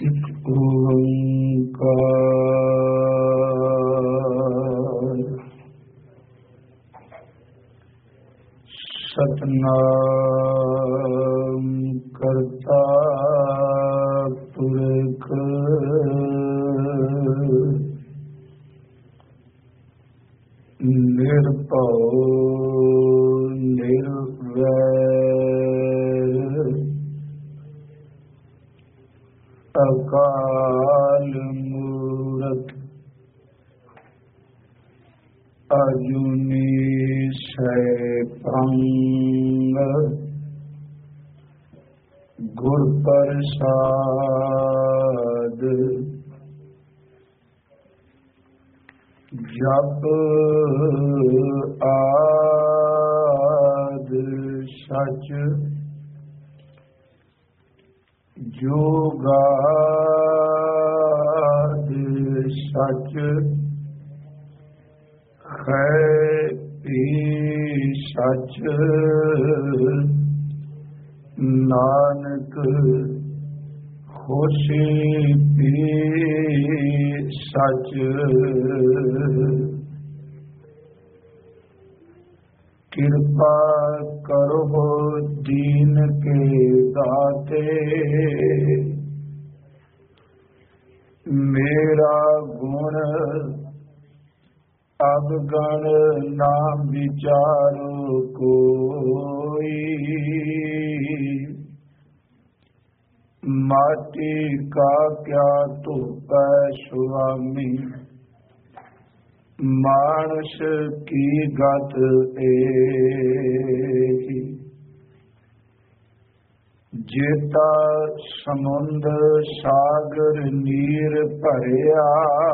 ਇੱਕ ਓੰਕਾਰ ਸਤਿਨਾਮ ਕਰਤਾ ਪੁਰਖ ਨਿਰਭਉ ਨਿਰਵੈਰ ਅਕਾਲ ਮੂਰਤ ਅਜੂਨੀ ਸੈਭੰ ਗੁਰ ਪ੍ਰਸਾਦ ਜਪ ਆਦਿ ਸਚ ਜੁਗਾਦਿ ਸਚ ਹੈ ਭੀ ਸਚ ਨਾਨਕ ਹੋਸੀ ਭੀ ਸਚ ਕਿਰਪਾ ਕਰੋ ਦੀਨ ਕੇ ਦਾਤੇ ਮੇਰਾ ਗੁਣ ਅਵਗਣ ਨਾ ਵਿਚਾਰੋ ਕੋਈ ਮਾਟੀ ਕਾ ਕਿਆ ਧੋਪੈ ਸੁਆਮੀ ਮਾਨਸ ਕੀ ਗਤ ਏਹੀ ਜੇਤਾ ਸਮੁੰਦ ਸਾਗਰ ਨੀਰ ਭਰਿਆ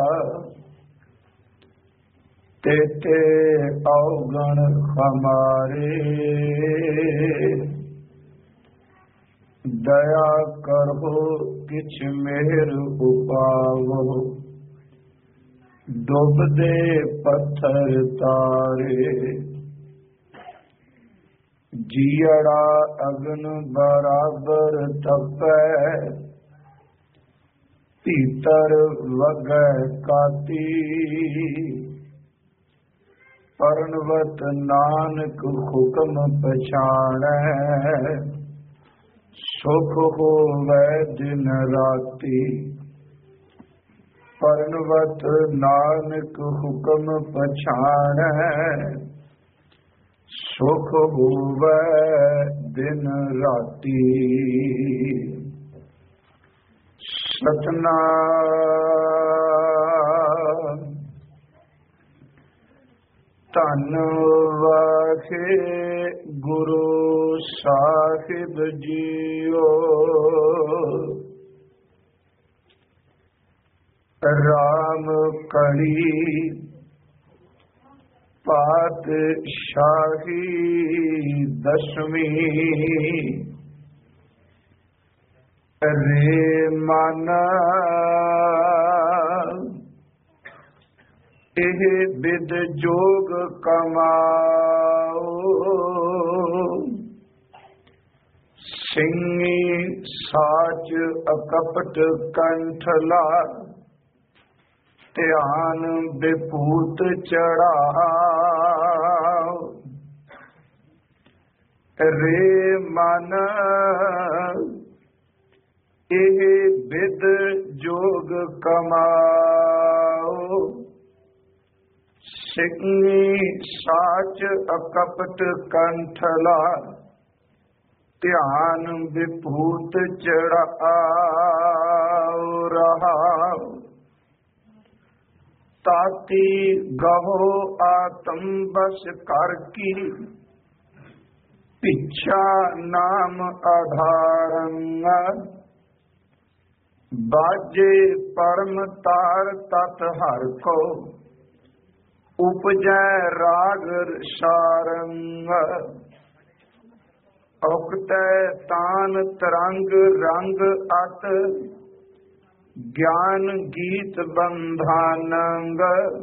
ਤੇਤੇ ਔਗਣ ਹਮਾਰੇ ਦਇਆ ਕਰੋ ਕਿਛ ਮਿਹਰ ਉਪਾਵੋ ਡੁੱਬਦੇ ਪੱਥਰ ਤਾਰੇ ਜੀੜਾ ਅਗਨ ਬਰਾਬਰ ਤਪੈ ਭੀਤਰ ਵਗੈ ਕਾਤੀ ਪਰਨਵਤ ਨਾਨਕ ਹੁਕਮ ਪਛਾਣੈ ਸੁਖ ਹੋਵੈ ਦਿਨ ਰਾਤੀ ਪਰਨਵਤ ਨਾਨਕ ਹੁਕਮ ਪਛਾਣੈ ਸੁਖ ਹੋਵੈ ਦਿਨ ਰਾਤੀ ਸਤਿਨਾਮ ਧੰਨ ਵਾਖੇ ਗੁਰੂ ਸਾਹਿਬ ਜੀਓ ਰਾਮ ਕਲੀ ਪਾਤਸ਼ਾਹੀ ਦਸਵੀਂ ਰੇ ਮਨ ਇਹ ਬਿਦ ਜੋਗ ਕਮਾਓ ਸਿੰਘੀ ਸਾਚ ਅਕਪਟ ਕੰਠਲਾ ਧਿਆਨ ਬਿਪੂਤ ਚੜਾਓ ਰੇ ਮਨ ਇਹ ਬਿਦ ਜੋਗ ਕਮਾਓ ਸਿੰਘੀ ਸਾਚ ਅਕਪਟ ਕੰਠਲਾ ਧਿਆਨ ਵਿਭੂਤ ਚੜਾਓ ਰਹਾਉ ਤਾਤੀ ਗਹੋ ਆਤਮ ਬਸ ਕਰ ਕੀ ਪਿਛਾ ਨਾਮ ਆਧਾਰੰ ਬਾਜੇ ਪਰਮ ਤਾਰ ਤਤ ਹਰ ਕੋ ਉਪਜੈ ਰਾਗ ਸਾਰੰਗ ਔਕਤੈ ਤਾਨ ਤਰੰਗ ਰੰਗ ਅਤ ਗਿਆਨ ਗੀਤ ਬੰਧਾਨੰਗ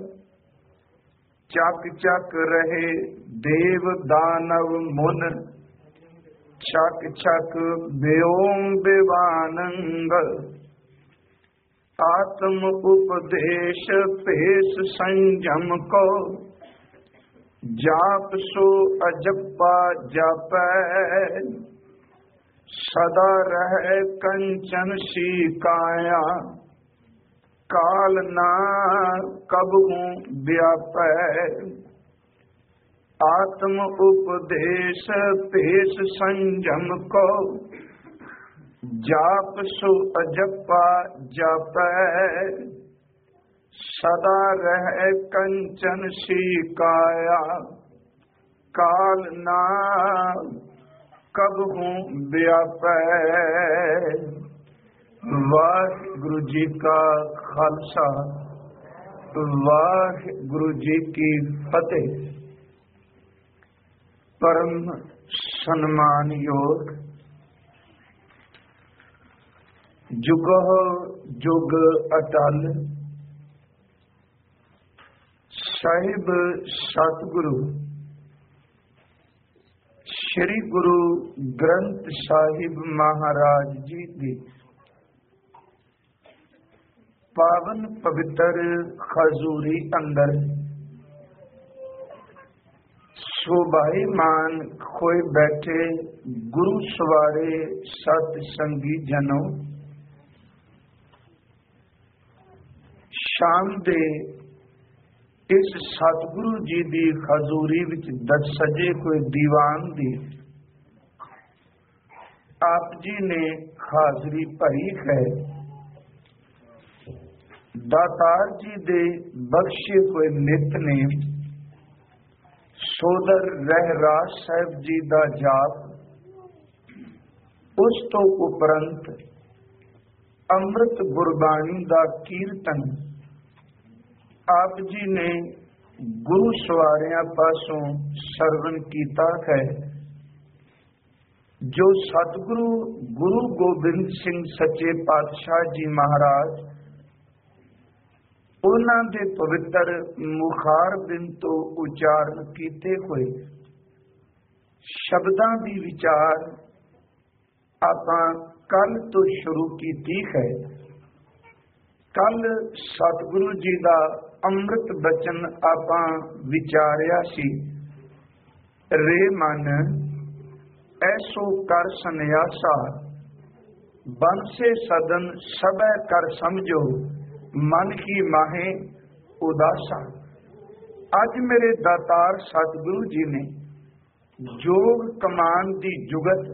ਚੱਕ ਚੱਕ ਰਹੇ ਦੇਵ ਦਾਨਵ ਮੁਨ ਛਕ ਛਕ ਬਿਓਮ ਬਿਵਾਨੰਗ आत्म उपदेश पेश संयम को, जाप सो अजपा जापै, सदा रहे कंचन सी काया, काल ना कबहू व्यापै। आत्म उपदेश पेश संयम को, जाप सो अजपा जापै, सदा रहे कंचन सी काया, काल ना कबहू व्यापै। वाहिगुरु जी का खालसा, वाहिगुरु जी की फतेह। परम सन्मान योग जुगो जुग अटल, साहिब सतगुरु श्री गुरु ग्रंथ साहिब महाराज जी दी पावन पवित्र खजूरी अंदर शोभाईमान खोए बैठे गुरु सवारे सत संगी जनों, शाम दे इस सतगुरु जी दी खजूरी विच दस सजे कोई दीवान दी आप जी ने हाजरी भरी है। दातार जी दे बख्शे कोई नितनेम, सोदर रहराज साहब जी दा जाप, उस तो उपरंत अमृत गुरबाणी दा कीर्तन आप जी ने गुरु सवारियां पासों सरवण कीता है। जो सतगुरु गुरु गोबिंद सिंह सच्चे पातशाह जी महाराज उन्हां दे पवित्र मुखार बिन तो उचारण कीते हुए शब्दां दी विचार आपां कल तो शुरू कीती है। कल सतगुरु जी दा अमृत बचन आपां विचारिया सी, रे मन ऐसो कर सन्यासा, बनसे सदन सबै कर समझो, मन की माहे उदासा। अज मेरे दातार सतगुरु जी ने जोग कमान दी जुगत,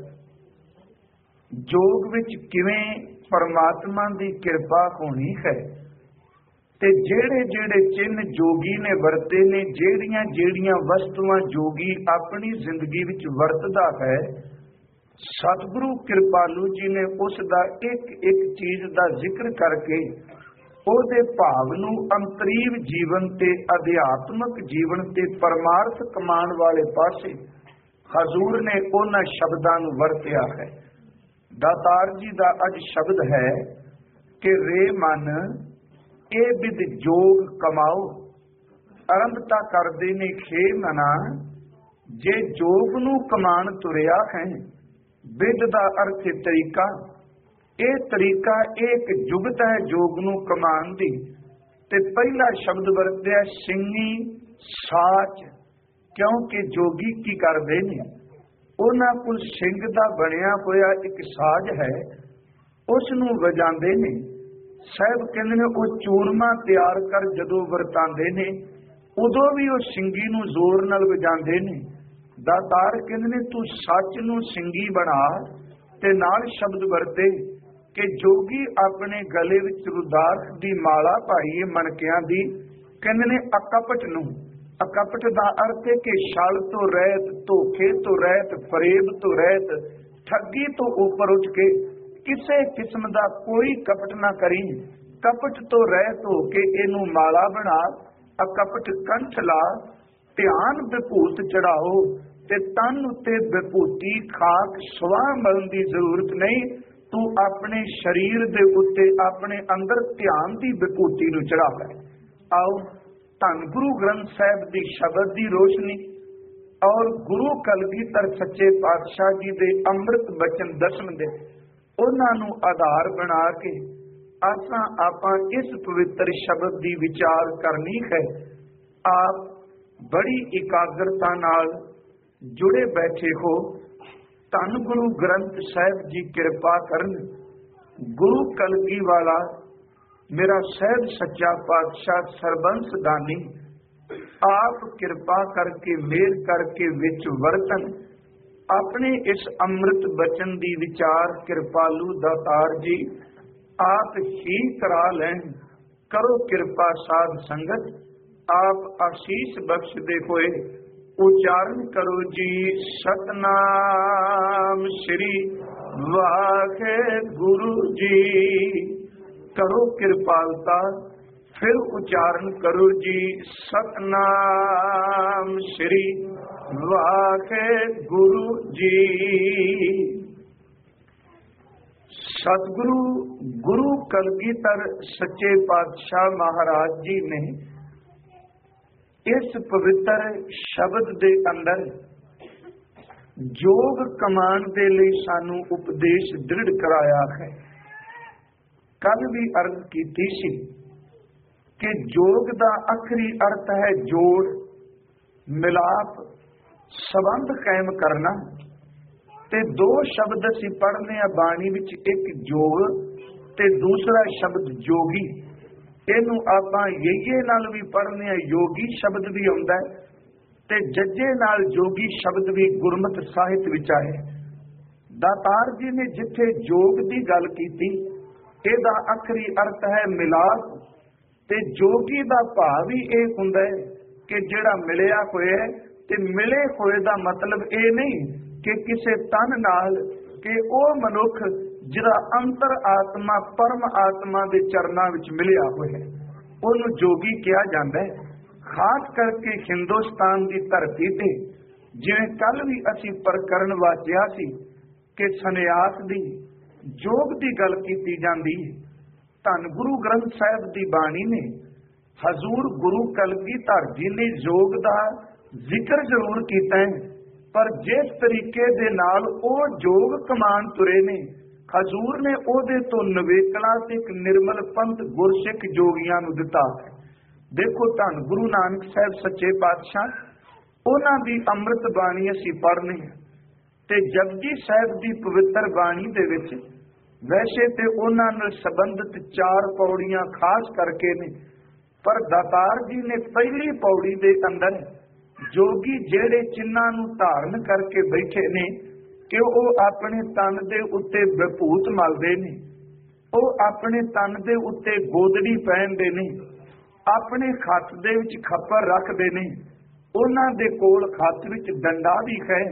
जोग विच किवें परमात्मा दी किरपा होनी है, ते जेड़े जेड़े चिन्ह जोगी ने वरते ने, जेड़ियां जेड़ियां वस्तुआं जोगी अपनी जिंदगी विच वरतदा है, सतगुरु कृपालू जी ने उस दा एक एक चीज दा जिक्र करके ਉਹਦੇ ਭਾਵ ਨੂੰ ਅੰਤਰੀਵ ਜੀਵਨ ਤੇ ਅਧਿਆਤਮਕ ਜੀਵਨ ਤੇ ਪਰਮਾਰਥ ਕਮਾਉਣ ਵਾਲੇ ਪਾਸੇ ਹਜ਼ੂਰ ਨੇ ਉਹਨਾਂ ਸ਼ਬਦਾਂ ਨੂੰ ਵਰਤਿਆ ਹੈ। ਦਾਤਾਰ ਜੀ ਦਾ ਅੱਜ ਸ਼ਬਦ ਹੈ ਕਿ ਰੇ ਮਨ ਇਹ ਵਿਦ ਜੋਗ ਕਮਾਓ, ਆਰੰਭਤਾ ਕਰਦੇ ਨੇ ਖੇ ਮਨਾ, ਜੇ ਜੋਗ ਨੂੰ ਕਮਾਣ ਤੁਰਿਆ ਹੈ। ਵਿਦ ਦਾ ਅਰਥ ਹੈ ਤਰੀਕਾ, ਇਹ ਤਰੀਕਾ ਇੱਕ ਜੁਗਤ ਹੈ ਜੋਗ ਨੂੰ ਕਮਾਣ ਦੀ। ਤੇ ਪਹਿਲਾ ਸ਼ਬਦ ਵਰਤਿਆ ਸਿੰਘੀ ਸਾਚ, ਕਿਉਂਕਿ ਜੋਗੀ ਕੀ ਕਰਦੇ ਨੇ, ਉਹਨਾਂ ਕੋਲ ਸਿੰਘ ਦਾ ਬਣਿਆ ਹੋਇਆ ਇੱਕ ਸਾਜ਼ ਹੈ, ਉਸ ਨੂੰ ਵਜਾਉਂਦੇ ਨੇ। ਸਾਹਿਬ ਕਹਿੰਦੇ ਨੇ ਉਹ ਚੂਰਮਾ ਤਿਆਰ ਕਰ ਜਦੋਂ ਵਰਤਾਉਂਦੇ ਨੇ ਉਦੋਂ ਵੀ ਉਹ ਸਿੰਘੀ ਨੂੰ ਜ਼ੋਰ ਨਾਲ ਵਜਾਉਂਦੇ ਨੇ। ਦਾਤਾਰ ਕਹਿੰਦੇ ਨੇ ਤੂੰ ਸੱਚ ਨੂੰ ਸਿੰਘੀ ਬਣਾ, ਤੇ ਨਾਲ ਸ਼ਬਦ ਵਰਤੇ ਕਿ ਜੋਗੀ ਆਪਣੇ ਗਲੇ ਵਿੱਚ ਰੁਦਾਰਥ ਦੀ ਮਾਲਾ ਪਾਈਏ ਮਣਕਿਆਂ ਦੀ। ਕਹਿੰਦੇ ਨੇ ਅਕਪਟ ਨੂੰ, ਅਕਪਟ ਦਾ ਅਰਥ ਹੈ ਕਿ ਛਲ ਤੋਂ ਰਹਿਤ, ਧੋਖੇ ਤੋਂ ਰਹਿਤ, ਫਰੇਬ ਤੋਂ ਰਹਿਤ, ਠੱਗੀ ਤੋਂ ਉੱਪਰ ਉੱਠ ਕੇ ਕਿਸੇ ਕਿਸਮ ਦਾ ਕੋਈ ਕਪਟ ਨਾ ਕਰੀ। ਕਪਟ ਤੋਂ ਰਹਿਤ ਹੋ ਕੇ ਇਹਨੂੰ ਮਾਲਾ ਬਣਾ, ਅਕਪਟ ਕੰਠ ਲਾ, ਧਿਆਨ ਵਿਭੂਤ ਚੜਾਓ, ਤੇ ਤਨ ਉੱਤੇ ਵਿਭੂਤੀ ਖਾਕ ਸਵਾਹ ਮਲਣ ਦੀ ਜ਼ਰੂਰਤ ਨਹੀਂ। ਤੂੰ ਆਪਣੇ ਸਰੀਰ ਦੇ ਉੱਤੇ ਆਪਣੇ ਅੰਦਰ ਧਿਆਨ ਦੀ ਵਿਭੂਤੀ ਨੂੰ ਚੜਾ ਲੈ। ਆਓ ਧੰਨ ਗੁਰੂ ਗ੍ਰੰਥ ਸਾਹਿਬ ਦੀ ਸ਼ਬਦ ਦੀ ਰੋਸ਼ਨੀ ਔਰ ਗੁਰੂ ਕਲਗੀਧਰ ਸੱਚੇ ਪਾਤਸ਼ਾਹ ਜੀ ਦੇ ਅੰਮ੍ਰਿਤ ਬਚਨ ਦਸਮ ਦੇ ਉਹਨਾਂ ਨੂੰ ਆਧਾਰ ਬਣਾ ਕੇ आसां आपां इस पवित्र शब्द की विचार करनी है। आप बड़ी एकाग्रता नाल जुड़े बैठे हो। धन गुरु ग्रंथ साहिब जी कृपा करन। गुरु कलगी वाला मेरा साहिब सच्चा पातशाह सरबंस दानी आप कृपा करके मेहर करके विच वरतन। अपने इस अमृत बचन दी विचार कृपालु दातार जी आप ही करा लें। करो कृपा साध संगत आप आशीष बख्शदे होए। उच्चारण करो जी सतनाम श्री वाहेगुरु जी। करो कृपालता फिर उच्चारण करो जी सतनाम श्री वाहेगुरु जी। सतगुरु गुरु कलगीधर सच्चे पातशाह महाराज जी ने इस पवित्र शब्द दे अंदर योग कमान दे लई सानू उपदेश दृढ़ कराया है। कल भी अर्ज कीती सी कि योग दा आखिरी अर्थ है जोड़, मिलाप, संबंध कायम करना। ते दो शब्द असीं पढ़ने आ बाणी विच, एक योग ते दूसरा शब्द जोगी। इनू आपां यईए नाल भी पढ़ने आ, योगी शब्द भी आउंदा है ते जज्जे नाल जोगी शब्द भी गुरमत साहित विच आए। दातार जी ने जिथे योग की गल कीती, इहदा आखिरी अर्थ है मिलाप। ते जोगी दा भाव ही यह हुंदा है कि जिहड़ा मिलिया होया है, ते मिले होए दा मतलब ये नहीं कि किसी तन नाल कि वह मनुख जिहड़ा अंतर आत्मा परम आत्मा के चरनां विच मिलिया होया है, उहनूं जोगी कहा जाता है। खास करके हिंदुस्तान की धरती ते जिवें कल भी असीं प्रकरण वाचिया सी कि सन्यास दी योग की गल कीती जांदी है। धन गुरु ग्रंथ साहिब की बाणी ने हजूर गुरु कलगीधर जी ने योग का जिक्र जरूर किया है, पर जिस तरीके दे नाल ओ योग कमान तुरे ने, हजूर ने ओदे तो नवेकला ते एक निर्मल पंथ गुरसिख जोगियां नूं दिता है। देखो धन गुरु नानक साहब सच्चे पातशाह उन्हां दी अमृत बाणी असीं पढ़ने ते जपजी साहिब दी पवित्र बाणी दे विच वैसे ते उन्हां नाल संबंधित 4 पौड़ियां खास करके ने, पर दातार जी ने पहली पौड़ी दे अंदर जोगी जेड़े चिन्हां नूं धारण करके बैठे ने कि वो अपने तन दे उत्ते विभूत मलदे ने, वो अपने तन दे उत्ते गोदड़ी पहनदे ने, अपने खत दे विच खप्पर रखदे ने, उन्हां दे कोल खत विच डंडा भी है।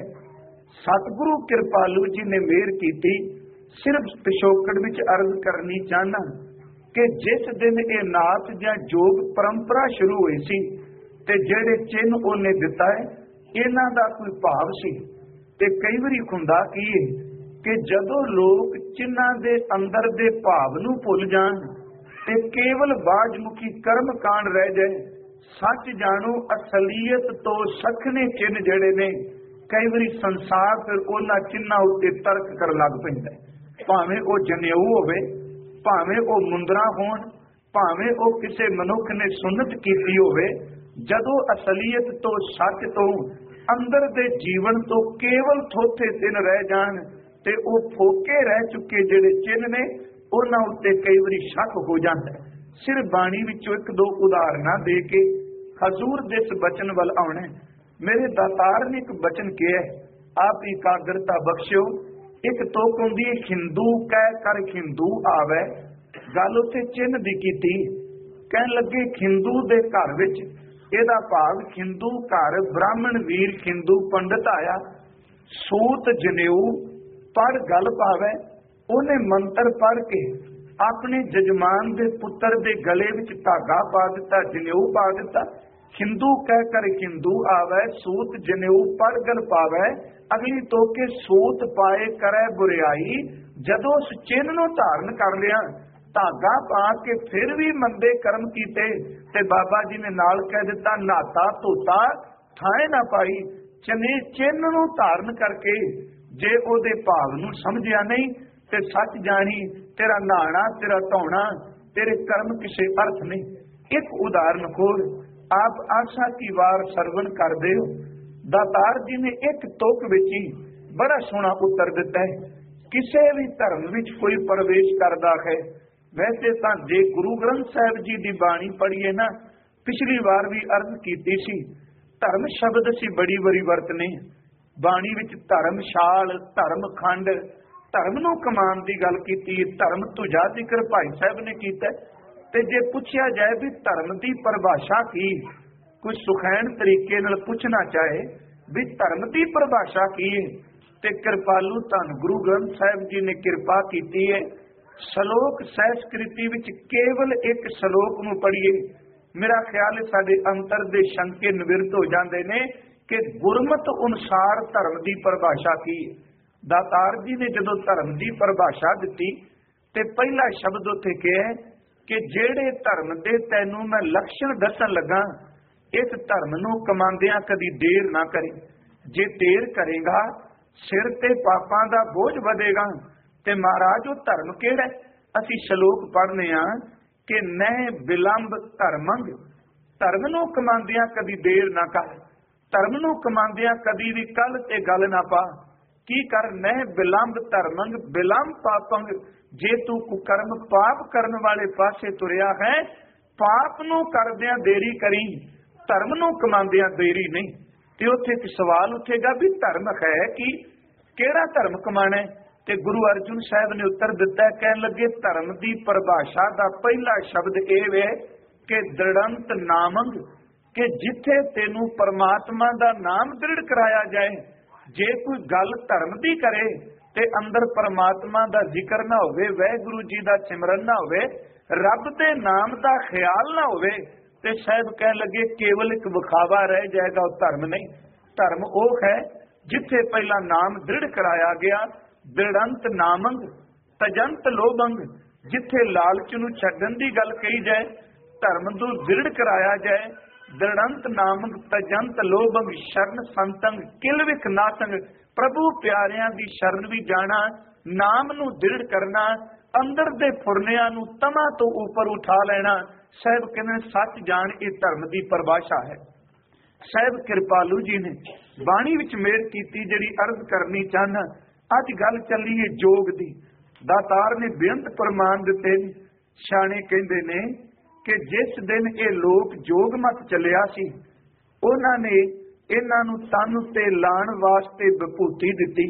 सतगुरु कृपालू जी ने मेहर कीती। सिर्फ पिछोकड़ विच अर्ज करनी चाहना कि जिस दिन ये नाथ जां जोग परंपरा शुरू हुई सी ते जेड़े चिन्ह उन्हें दिता है, इन्हां दा कोई भाव सी। ते कई बारी हुंदा की है कि जदों लोग चिन्हां दे अंदर दे भाव नूं भुल जाण ते केवल बाजमुखी कर्म कांड रह जाए, सच जाणो असलीयत तो सखने चिन्ह जेड़े ने, कई बारी संसार फिर उन्हां चिन्हां उत्ते तर्क कर लग पैंदा है। भावें वो जनेऊ होवे, भावें वो मुंदरा होण, भावें वो किसी मनुख ने सुन्नत कीती होवे, जदों असलीयत तो सच तो अंदर दे जीवन तो केवल थोथे दिन रह जाण ते वो फोके रह चुके जेड़े चिन्ह ने, उन्हां उत्ते कई बारी शक हो जाता है। सिर्फ बाणी विचों 1-2 उदाहरणां दे के हजूर दे इस बचन वल आउणा। मेरे दातार ने एक बचन किया है, आप एकाग्रता बख्शियो। एक तुक हुंदी है हिंदू कह कर हिंदू आवे, गल उत्थे चिन्ह दी कीती। कहण लगे हिंदू दे घर विच, ਇਹਦਾ ਭਾਵ ਹਿੰਦੂ ਘਰ ਬ੍ਰਾਹਮਣ ਵੀਰ ਹਿੰਦੂ ਪੰਡਤ ਆਇਆ, ਸੂਤ ਜਨੇਊ ਪੜ ਗੱਲ ਪਾਵੇ। ਉਹਨੇ ਮੰਤਰ ਪੜ ਕੇ ਆਪਣੇ ਜਜਮਾਨ ਦੇ ਪੁੱਤਰ ਦੇ ਗਲੇ ਵਿੱਚ ਧਾਗਾ ਪਾ ਦਿੱਤਾ, ਜਨੇਊ ਪਾ ਦਿੱਤਾ। ਹਿੰਦੂ ਕਹਿ ਕਰ ਹਿੰਦੂ ਆਵੇ, ਸੂਤ ਜਨੇਊ ਪੜ ਗਲ ਪਾਵੇ। ਅਗਲੀ ਤੋਕੇ ਸੂਤ ਪਾਏ ਕਰੇ ਬੁਰਿਆਈ। ਜਦੋਂ ਉਸ ਚਿੰਨ੍ਹ ਨੂੰ ਧਾਰਨ ਕਰ ਲਿਆ, धागा पा के फिर भी मंदे कर्म कीते ते बाबा जी ने नाल कह दिता, नाता धोता थाए ना पाई। चने चिन्ह नूं धारण करके जे ओदे भाव नूं समझिया नहीं ते सच जानी तेरा नहाना तेरा धोना तेरे कर्म किसे अर्थ नहीं। एक उदाहरण खोल, आप आशा की वार सरवण करते हो। दातार जी ने एक तुक विच ही बड़ा सोहना उत्तर दिता है। किसी भी धर्म विच कोई प्रवेश करता है, वैसे तो जे गुरु ग्रंथ साहिब जी की बाणी पढ़ीए ना, पिछली बार भी अर्ज की सी, धर्म शब्द असीं बड़ी वारी वरतने बाणी विच। धर्मशाल, धर्म खंड, धर्म नूं कमान की गल की, धर्म तुझा जिक्र भाई साहब ने किया। ते जे पूछया जाए भी धर्म की परिभाषा की, कोई सुखैन तरीके नाल पूछना चाहे भी धर्म की परिभाषा की है, ते कृपालू धन गुरु ग्रंथ साहिब जी ने कृपा की है। श्लोक सहस्कृति विच केवल एक श्लोक नूं पढ़ीए, मेरा ख्याल है साडे अंतर दे शंके निवृत्त हो जाते हैं कि गुरमत अनुसार धर्म की परिभाषा की है। दातार जी ने जदों धर्म की परिभाषा दी ते पहला शब्द उत्थे कहा कि जेड़े धर्म दे तैनूं मैं लक्षण दसन लगा, इस धर्म नूं कमांदियां कदी देर ना करी। जे देर करेगा सिर ते पापां दा बोझ वधेगा। ते महाराज वो धर्म किहड़ा है? असीं श्लोक पढ़ने आ कि नह विलंब धर्मंग, धर्म नूं कमांदियां कदी देर ना कर, धर्म नूं कमांदियां कदी भी कल ते गल ना पा। की कर नह विलंब धर्मंग विलंब पापंग, जे तू कुकर्म पाप करने वाले पासे तुरिया है, पाप नूं करदियां देरी करी, धर्म नूं कमांदियां देरी नहीं। ते उत्थे एक सवाल उठेगा भी धर्म है कि केड़ा धर्म कमाना है? ते गुरु अर्जुन साहब ने उत्तर दिता है, कहन लगे धर्म की परिभाषा का पहला शब्द यह है कि दृढ़ंत नामंग, कि जिथे तेनू परमात्मा का नाम दृढ़ कराया जाए। जे कोई गल धर्म की करे ते अंदर परमात्मा का जिक्र ना होवे, वाहिगुरू जी का सिमरन ना होवे, रब के नाम का ख्याल ना होवे, ते शायद कह लगे केवल एक विखावा रह जाएगा, वो धर्म नहीं। धर्म वो है जिथे पहला नाम दृढ़ कराया गया, दृढ़ंत नामंग तजंत लोभंग, जिथे लालच नूं छड्डण दी गल कही जाए, धर्म नूं दृढ़ कराया जाए। दृढ़ंत नामंग तजंत लोभंग शरण संतंग किलविख नासंग, प्रभु प्यारियां दी शरण भी जाना, नाम नूं दृढ़ करना, अंदर दे फुरनियां नूं तमा तो ऊपर उठा लेना। साहिब कहने सच जान, ये धर्म की परिभाषा है। साहिब कृपालू जी ने बाणी विच मेहर कीती, जिहड़ी अर्ज करनी चाहना। अज गल चली है जोग दी। दातार ने बेअंत प्रमाण दिते। सियाणे कहंदे ने कि जिस दिन ये लोग जोग मत चलिया सी, उन्होंने इन्हां नूं तन उत्ते लाण वास्ते विभूति दिती।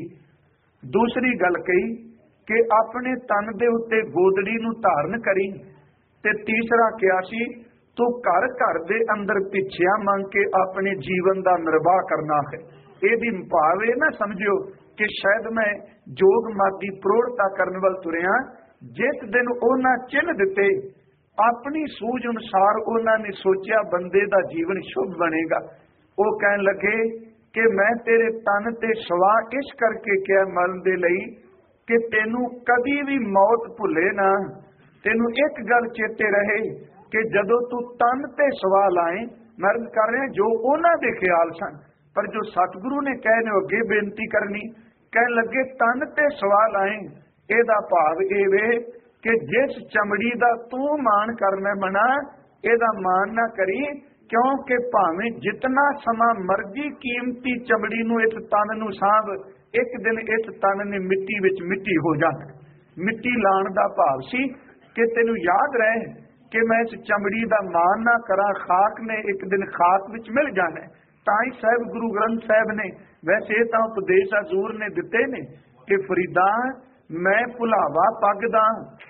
दूसरी गल कही कि अपने तन दे उत्ते गोदड़ी नूं धारण करी। ते तीसरा कहा सी तू घर घर दे अंदर भिक्षिया मंग के अपने जीवन का निर्वाह करना है। यदि भाव ये ना समझियो कि शायद मैं जोग मत की प्रौढ़ता करने वाल तुरिया। जिस दिन उन्हां चिन्ह दिते, अपनी सूझ अनुसार उन्होंने सोचा बंदे का जीवन शुभ बनेगा। वो कहन लगे कि मैं तेरे तन ते सवाह इस करके क्या मरण दे लई कि तेनू कभी भी मौत भुले ना। तेनू एक गल चेते रहे कि जदों तू तन ते सवाह लाए, मरण कर रहे जो उन्हां दे ख्याल सन, पर जो सतगुरु ने कहने अगे बेनती करनी। कह लगे तन ते सवाह लाए, एदा भाव ये वे कि जिस चमड़ी का तू मान करना मना, एदा मान ना करी, क्योंकि भावें जितना समा मर्जी कीमती चमड़ी नूं इस तन नूं सांभ, एक दिन इस तन ने मिट्टी विच मिट्टी हो जाना। मिट्टी लाण दा भाव सी कि तैनूं याद रहे कि मैं इस चमड़ी का मान ना करा, खाक ने एक दिन खाक विच मिल जाना। ताई साहिब गुरु ग्रंथ साहिब ने वैसे तो उपदेश हजूर ने दिते ने कि फरीदा मैं भुलावा पगदा,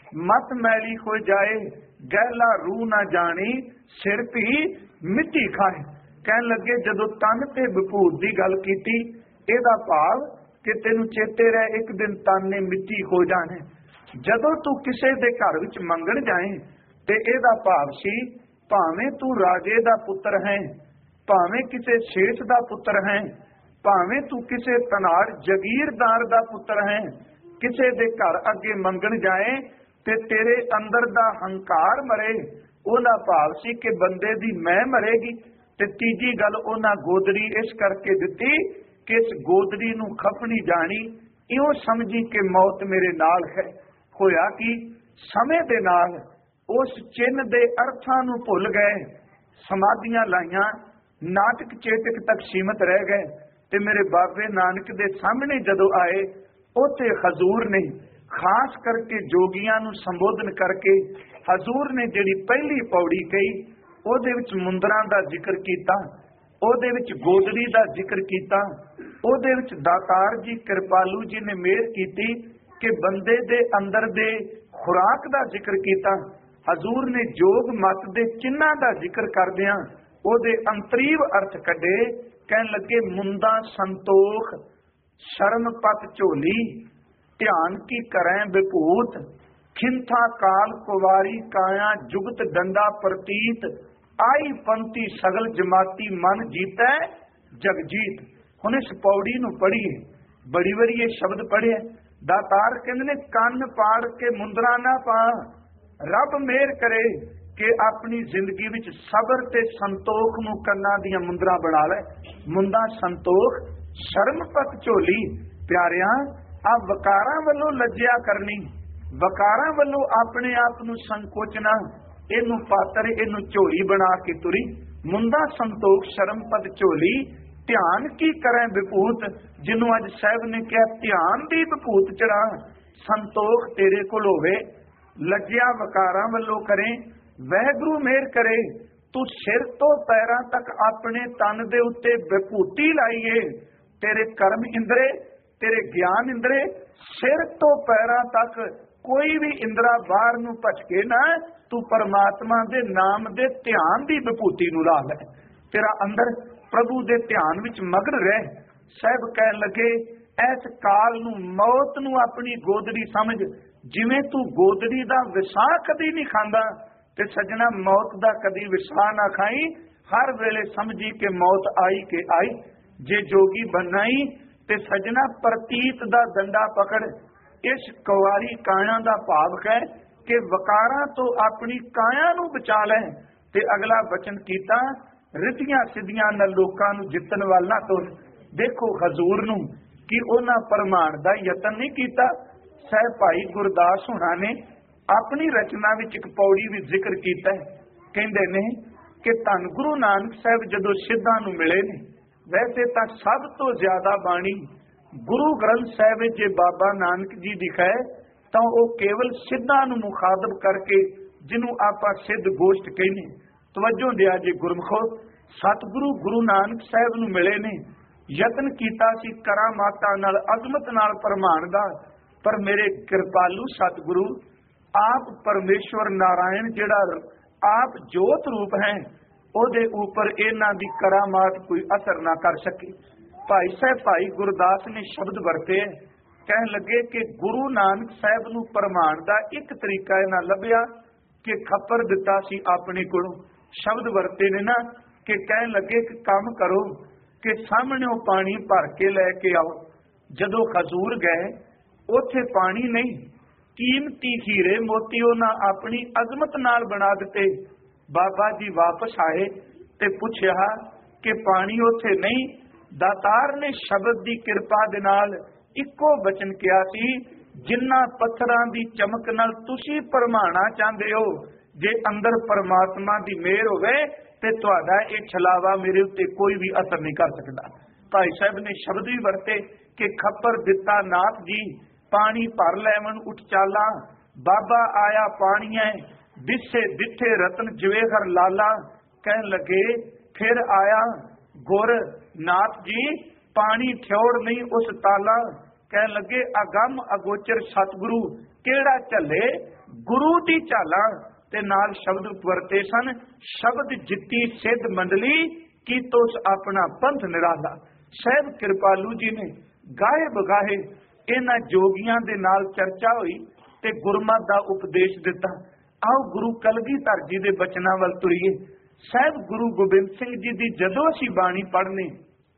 मत मैली हो जाए, गहला रूह ना जानी, सिर भी मिट्टी खाए। कह लगे जदों तन ते विभूत की गल की, एदा भाव कि तेनू चेते रहे एक दिन तन ने मिट्टी हो जाने। जदों तू किसी दे घर विच मंगण जाए ते एदा भाव सी भावें तू राजे दा पुत्र है, भावें किसी शेष दा पुत्र है, भावें तू किसी तनाड़ जगीरदार दा पुत्र है, किसी दे घर अगे मंगण जाए ते तेरे अंदर दा हंकार मरे। उहदा भाव सी कि बंदे दी मैं मरेगी। ते तीजी गल उन्हां गोदड़ी इस करके दिती कि इस गोदड़ी नूं खपनी जानी, इहो समझी कि मौत मेरे नाल है। होया कि समय दे नाल उस चिन्ह दे अर्थां नूं भुल गए, समाधियां लाइयां, नाटक चेतक तक सीमित रह गए। ते मेरे बाबे नानक दे सामने जदों आए, उत्थे हजूर ने खास करके जोगियां नूं संबोधन करके हजूर ने जिहड़ी पहली पौड़ी कही, ਉਹਦੇ ਵਿੱਚ ਮੁੰਦਰਾਂ ਦਾ ਜ਼ਿਕਰ ਕੀਤਾ, ਉਹਦੇ ਵਿੱਚ ਗੋਦੜੀ ਦਾ ਜ਼ਿਕਰ ਕੀਤਾ, ਉਹਦੇ ਵਿੱਚ ਦਾਤਾਰ ਜੀ ਕਿਰਪਾਲੂ ਜੀ ਨੇ ਮਿਹਰ ਕੀਤੀ ਕਿ ਬੰਦੇ ਦੇ ਅੰਦਰ ਦੇ ਖੁਰਾਕ ਦਾ ਜ਼ਿਕਰ ਕੀਤਾ। ਹਜ਼ੂਰ ਨੇ ਜੋਗ ਮਤ ਦੇ ਚਿੰਨ੍ਹਾਂ ਦਾ ਜ਼ਿਕਰ ਕਰਦਿਆਂ ਉਹਦੇ ਅੰਤਰੀਵ ਅਰਥ ਕੱਢੇ। ਕਹਿਣ ਲੱਗੇ ਮੁੰਦਾ ਸੰਤੋਖ ਸ਼ਰਮ ਪਤ ਝੋਲੀ, ਧਿਆਨ ਕੀ ਕਰੈ ਵਿਭੂਤ, ਖਿੰਥਾ ਕਾਲ ਕੁਵਾਰੀ ਕਾਇਆ ਜੁਗਤ ਡੰਡਾ ਪ੍ਰਤੀਤ, आई पंक्ति सगल जमाती मन जीता जगजीत। हुण इस पौड़ी नूं पढ़ीए, बड़ी बारी ये शब्द पढ़े। दातार कहंदे ने कंन पाड़ के मुंदरा ना पा, रब मेहर करे कि अपनी जिंदगी विच सबर ते संतोख नूं कन्नां दीयां मुंदरा बना ले। मुंदा संतोख शर्म पत झोली। प्यारियां, आ वकारां वल्लों लज्जिया करनी, वकारां वल्लों अपने आप नूं संकोचना, ਇਹਨੂੰ ਪਾਤਰ ਇਹਨੂੰ ਝੋਲੀ ਬਣਾ ਕੇ ਤੁਰੀ। ਮੁੰਦਾ ਸੰਤੋਖ ਸ਼ਰਮ ਪਦ ਝੋਲੀ, ਧਿਆਨ ਕੀ ਕਰੇ ਵਿਭੂਤ। ਜਿਹਨੂੰ ਅੱਜ ਸਾਹਿਬ ਨੇ ਕਿਹਾ ਧਿਆਨ ਦੀ ਵਿਭੂਤ ਚੜਾ, ਸੰਤੋਖ ਤੇਰੇ ਕੋਲ ਹੋਵੇ। ਲੱਜਿਆ ਵਕਾਰਾਂ ਵੱਲੋਂ ਕਰੇ, ਵਾਹਿਗੁਰੂ ਮਿਹਰ ਕਰੇ। ਤੂੰ ਸਿਰ ਤੋਂ ਪੈਰਾਂ ਤੱਕ ਆਪਣੇ ਤਨ ਦੇ ਉੱਤੇ ਵਿਭੂਤੀ ਲਾਈਏ। ਤੇਰੇ ਕਰਮ ਇੰਦਰੇ, ਤੇਰੇ ਗਿਆਨ ਇੰਦਰੇ, ਸਿਰ ਤੋਂ ਪੈਰਾਂ ਤੱਕ ਕੋਈ ਵੀ ਇੰਦਰਾ ਬਾਹਰ ਨੂੰ ਭਟਕੇ ਨਾ। ਤੂੰ ਪਰਮਾਤਮਾ ਦੇ ਨਾਮ ਦੇ ਧਿਆਨ ਦੀ ਵਿਭੂਤੀ ਨੂੰ ਲਾ ਲੈ। ਤੇਰਾ ਅੰਦਰ ਪ੍ਰਭੂ ਦੇ ਧਿਆਨ ਵਿੱਚ ਮਗਨ ਰਹਿ। ਸਾਹਿਬ ਕਹਿਣ ਲੱਗੇ ਇਸ ਕਾਲ ਨੂੰ, ਮੌਤ ਨੂੰ ਆਪਣੀ ਗੋਦੜੀ ਸਮਝ। ਜਿਵੇਂ ਤੂੰ ਗੋਦੜੀ ਦਾ ਵਿਸਾਹ ਕਦੀ ਨਹੀਂ ਖਾਂਦਾ, ਤੇ ਸੱਜਣਾ ਮੌਤ ਦਾ ਕਦੀ ਵਿਸਾਹ ਨਾ ਖਾਈ। ਹਰ ਵੇਲੇ ਸਮਝੀ ਕਿ ਮੌਤ ਆਈ ਕਿ ਆਈ। ਜੇ ਜੋਗੀ ਬਣਾਈ ਤੇ ਸੱਜਣਾ ਪ੍ਰਤੀਤ ਦਾ ਡੰਡਾ ਪਕੜ। ਇਸ ਕੁਵਾਰੀ ਕਾਇਆ ਦਾ ਭਾਵ ਹੈ ਕਿ ਵਕਾਰਾਂ ਤੋਂ ਆਪਣੀ ਕਾਇਆ ਨੂੰ ਬਚਾ ਲੈ। ਤੇ ਅਗਲਾ ਬਚਨ ਕੀਤਾ, ਰਿੱਧੀਆਂ ਸਿੱਧੀਆਂ ਨਾਲ ਲੋਕਾਂ ਨੂੰ ਜਿੱਤਣ ਵਾਲਾ ਤੁਰ। ਦੇਖੋ ਹਜ਼ੂਰ ਨੂੰ ਕਿ ਉਹਨਾਂ ਪਰਮਾਨ ਦਾ ਯਤਨ ਨਹੀਂ ਕੀਤਾ। ਸਹਿਬ ਭਾਈ ਗੁਰਦਾਸ ਹੁਣਾਂ ਨੇ ਆਪਣੀ ਰਚਨਾ ਵਿੱਚ ਇੱਕ ਪੌੜੀ ਵਿੱਚ ਜ਼ਿਕਰ ਕੀਤਾ ਹੈ। ਕਹਿੰਦੇ ਨੇ ਕਿ ਧੰਨ ਗੁਰੂ ਨਾਨਕ ਸਾਹਿਬ ਜਦੋਂ ਸਿੱਧਾਂ ਨੂੰ ਮਿਲੇ ਨੇ, ਵੈਸੇ ਤਾਂ ਸਭ ਤੋਂ ਜ਼ਿਆਦਾ ਬਾਣੀ ਗੁਰੂ ਗ੍ਰੰਥ ਸਾਹਿਬ ਵਿੱਚ ਜੇ ਬਾਬਾ ਨਾਨਕ ਜੀ ਦਿਖਾਏ ਤਾਂ ਉਹ ਕੇਵਲ ਸਿੱਧਾਂ ਨੂੰ ਮੁਖਾਤਬ ਕਰਕੇ, ਜਿਹਨੂੰ ਆਪਾਂ ਸਿੱਧ ਗੋਸ਼ਟ ਕਹਿੰਦੇ। ਤਵੱਜੋ ਦਿਆ ਜੇ ਗੁਰਮਖੋ, ਸਤਿਗੁਰੂ ਗੁਰੂ ਨਾਨਕ ਸਾਹਿਬ ਨੂੰ ਮਿਲੇ ਨੇ, ਯਤਨ ਕੀਤਾ ਸੀ ਕਰਾਮਾਤਾਂ ਨਾਲ, ਅਜ਼ਮਤ ਨਾਲ ਪ੍ਰਮਾਣ ਦਾ। ਪਰ ਮੇਰੇ ਕਿਰਪਾਲੂ ਸਤਿਗੁਰੂ ਆਪ ਪਰਮੇਸ਼ਵਰ ਨਾਰਾਇਣ ਜਿਹੜਾ ਆਪ ਜੋਤ ਰੂਪ ਹੈ, ਉਹਦੇ ਉੱਪਰ ਇਹਨਾਂ ਦੀ ਕਰਾਮਾਤ ਕੋਈ ਅਸਰ ਨਾ ਕਰ ਸਕੇ। ਭਾਈ ਸਾਹਿਬ ਭਾਈ ਗੁਰਦਾਸ ਨੇ ਸ਼ਬਦ ਵਰਤੇ, ਕਹਿਣ ਲੱਗੇ ਕਿ ਗੁਰੂ ਨਾਨਕ ਸਾਹਿਬ ਨੂੰ ਪ੍ਰਮਾਣ ਦਾ ਇੱਕ ਤਰੀਕਾ ਇਹਨਾਂ ਲੱਭਿਆ ਕਿ ਖੱਪਰ ਦਿੱਤਾ ਸੀ ਆਪਣੇ ਕੋਲੋਂ। ਸ਼ਬਦ ਵਰਤੇ ਨੇ ਨਾ ਕਿ ਕਹਿਣ ਲੱਗੇ ਕਿ ਕੰਮ ਕਰੋ ਕਿ ਸਾਹਮਣੇੋਂ ਪਾਣੀ ਭਰ ਕੇ ਲੈ ਕੇ ਆਓ। ਜਦੋਂ ਹਜ਼ੂਰ ਗਏ ਉੱਥੇ ਪਾਣੀ ਨਹੀਂ, ਕੀਮਤੀ ਹੀਰੇ ਮੋਤੀ ਉਹਨਾਂ ਆਪਣੀ ਅਜ਼ਮਤ ਨਾਲ ਬਣਾ ਦਿੱਤੇ। ਬਾਬਾ ਜੀ ਵਾਪਸ ਆਏ ਤੇ ਪੁੱਛਿਆ ਕਿ ਪਾਣੀ ਉੱਥੇ ਨਹੀਂ। ਦਾਤਾਰ ਨੇ ਸ਼ਬਦ ਦੀ ਕਿਰਪਾ ਦੇ ਨਾਲ ਇੱਕੋ ਬਚਨ ਕਿਹਾ ਸੀ, ਜਿਨ੍ਹਾਂ ਪੱਥਰਾਂ ਦੀ ਚਮਕ ਨਾਲ ਤੁਸੀਂ ਭਰਮਾਣਾ ਚਾਹੁੰਦੇ ਹੋ, ਜੇ ਅੰਦਰ ਪਰਮਾਤਮਾ ਦੀ ਮਿਹਰ ਹੋਵੇ ਤੇ ਤੁਹਾਡਾ ਇਹ ਛਲਾਵਾ ਮੇਰੇ ਉੱਤੇ ਕੋਈ ਵੀ ਅਸਰ ਨਹੀਂ ਕਰ ਸਕਦਾ। ਭਾਈ ਸਾਹਿਬ ਨੇ ਸ਼ਬਦ ਵੀ ਵਰਤੇ ਕਿ ਖੱਪਰ ਦਿੱਤਾ ਨਾਥ ਜੀ, ਪਾਣੀ ਭਰ ਲੈਵਣ ਉੱਠ ਚਾਲਾ। ਬਾਬਾ ਆਇਆ ਪਾਣੀਐ, ਦਿਸੇ ਦਿੱਥੇ ਰਤਨ ਜਵੇਹਰ ਲਾਲਾ। ਕਹਿਣ ਲੱਗੇ ਫਿਰ ਆਇਆ ਗੁਰ ਨਾਥ ਜੀ, ਪਾਣੀ ਠਿਓੜ ਨਹੀਂ ਉਸ ਤਾਲਾ। ਕਹਿਣ ਲੱਗੇ ਅਗੰਮ ਅਗੋਚਰ ਸਤਿਗੁਰੂ, ਕਿਹੜਾ ਝੱਲੇ ਗੁਰੂ ਦੀ ਝਾਲਾ। ਤੇ ਨਾਲ ਸ਼ਬਦ ਵਰਤੇ ਸਨ, ਸ਼ਬਦ ਜਿੱਤੀ ਸਿੱਧ ਮੰਡਲੀ, ਕੀਤੋਸ ਆਪਣਾ ਪੰਥ ਨਿਰਾਲਾ। ਸਾਹਿਬ ਕਿਰਪਾਲੂ ਜੀ ਨੇ ਗਾਏ ਬਗਾਏ ਇਹਨਾਂ ਜੋਗੀਆਂ ਦੇ ਨਾਲ ਚਰਚਾ ਹੋਈ ਤੇ ਗੁਰਮਤਿ ਦਾ ਉਪਦੇਸ਼ ਦਿੱਤਾ। ਆਓ ਗੁਰੂ ਕਲਗੀਧਰ ਜੀ ਦੇ ਬਚਨਾਂ ਵੱਲ ਤੁਰੀਏ। ਸਾਹਿਬ ਗੁਰੂ ਗੋਬਿੰਦ ਸਿੰਘ ਜੀ ਦੀ ਜਦੋਂ ਅਸੀਂ ਬਾਣੀ ਪੜ੍ਹਨੇ,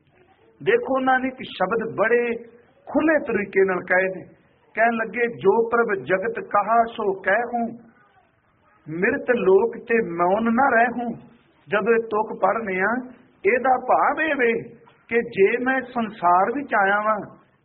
ਦੇਖੋ ਉਹਨਾਂ ਨੇ ਇੱਕ ਸ਼ਬਦ ਬੜੇ ਖੁੱਲੇ ਤਰੀਕੇ ਨਾਲ ਕਹੇ ਨੇ। ਕਹਿਣ ਲੱਗੇ ਜੋ ਪ੍ਰਭ ਜਗਤ ਕਹਾ ਸੋ ਕਹਿਹੂੰ, ਮਿਰਤ ਲੋਕ ਤੇ ਮੌਨ ਨਾ ਰਹਿਹੂੰ। ਜਦੋਂ ਇਹ ਤੁਕ ਪੜ੍ਹਨੇ ਆ, ਇਹਦਾ ਭਾਵ ਇਹ ਵੇ ਕਿ ਜੇ ਮੈਂ ਸੰਸਾਰ ਵਿੱਚ ਆਇਆ ਵਾਂ,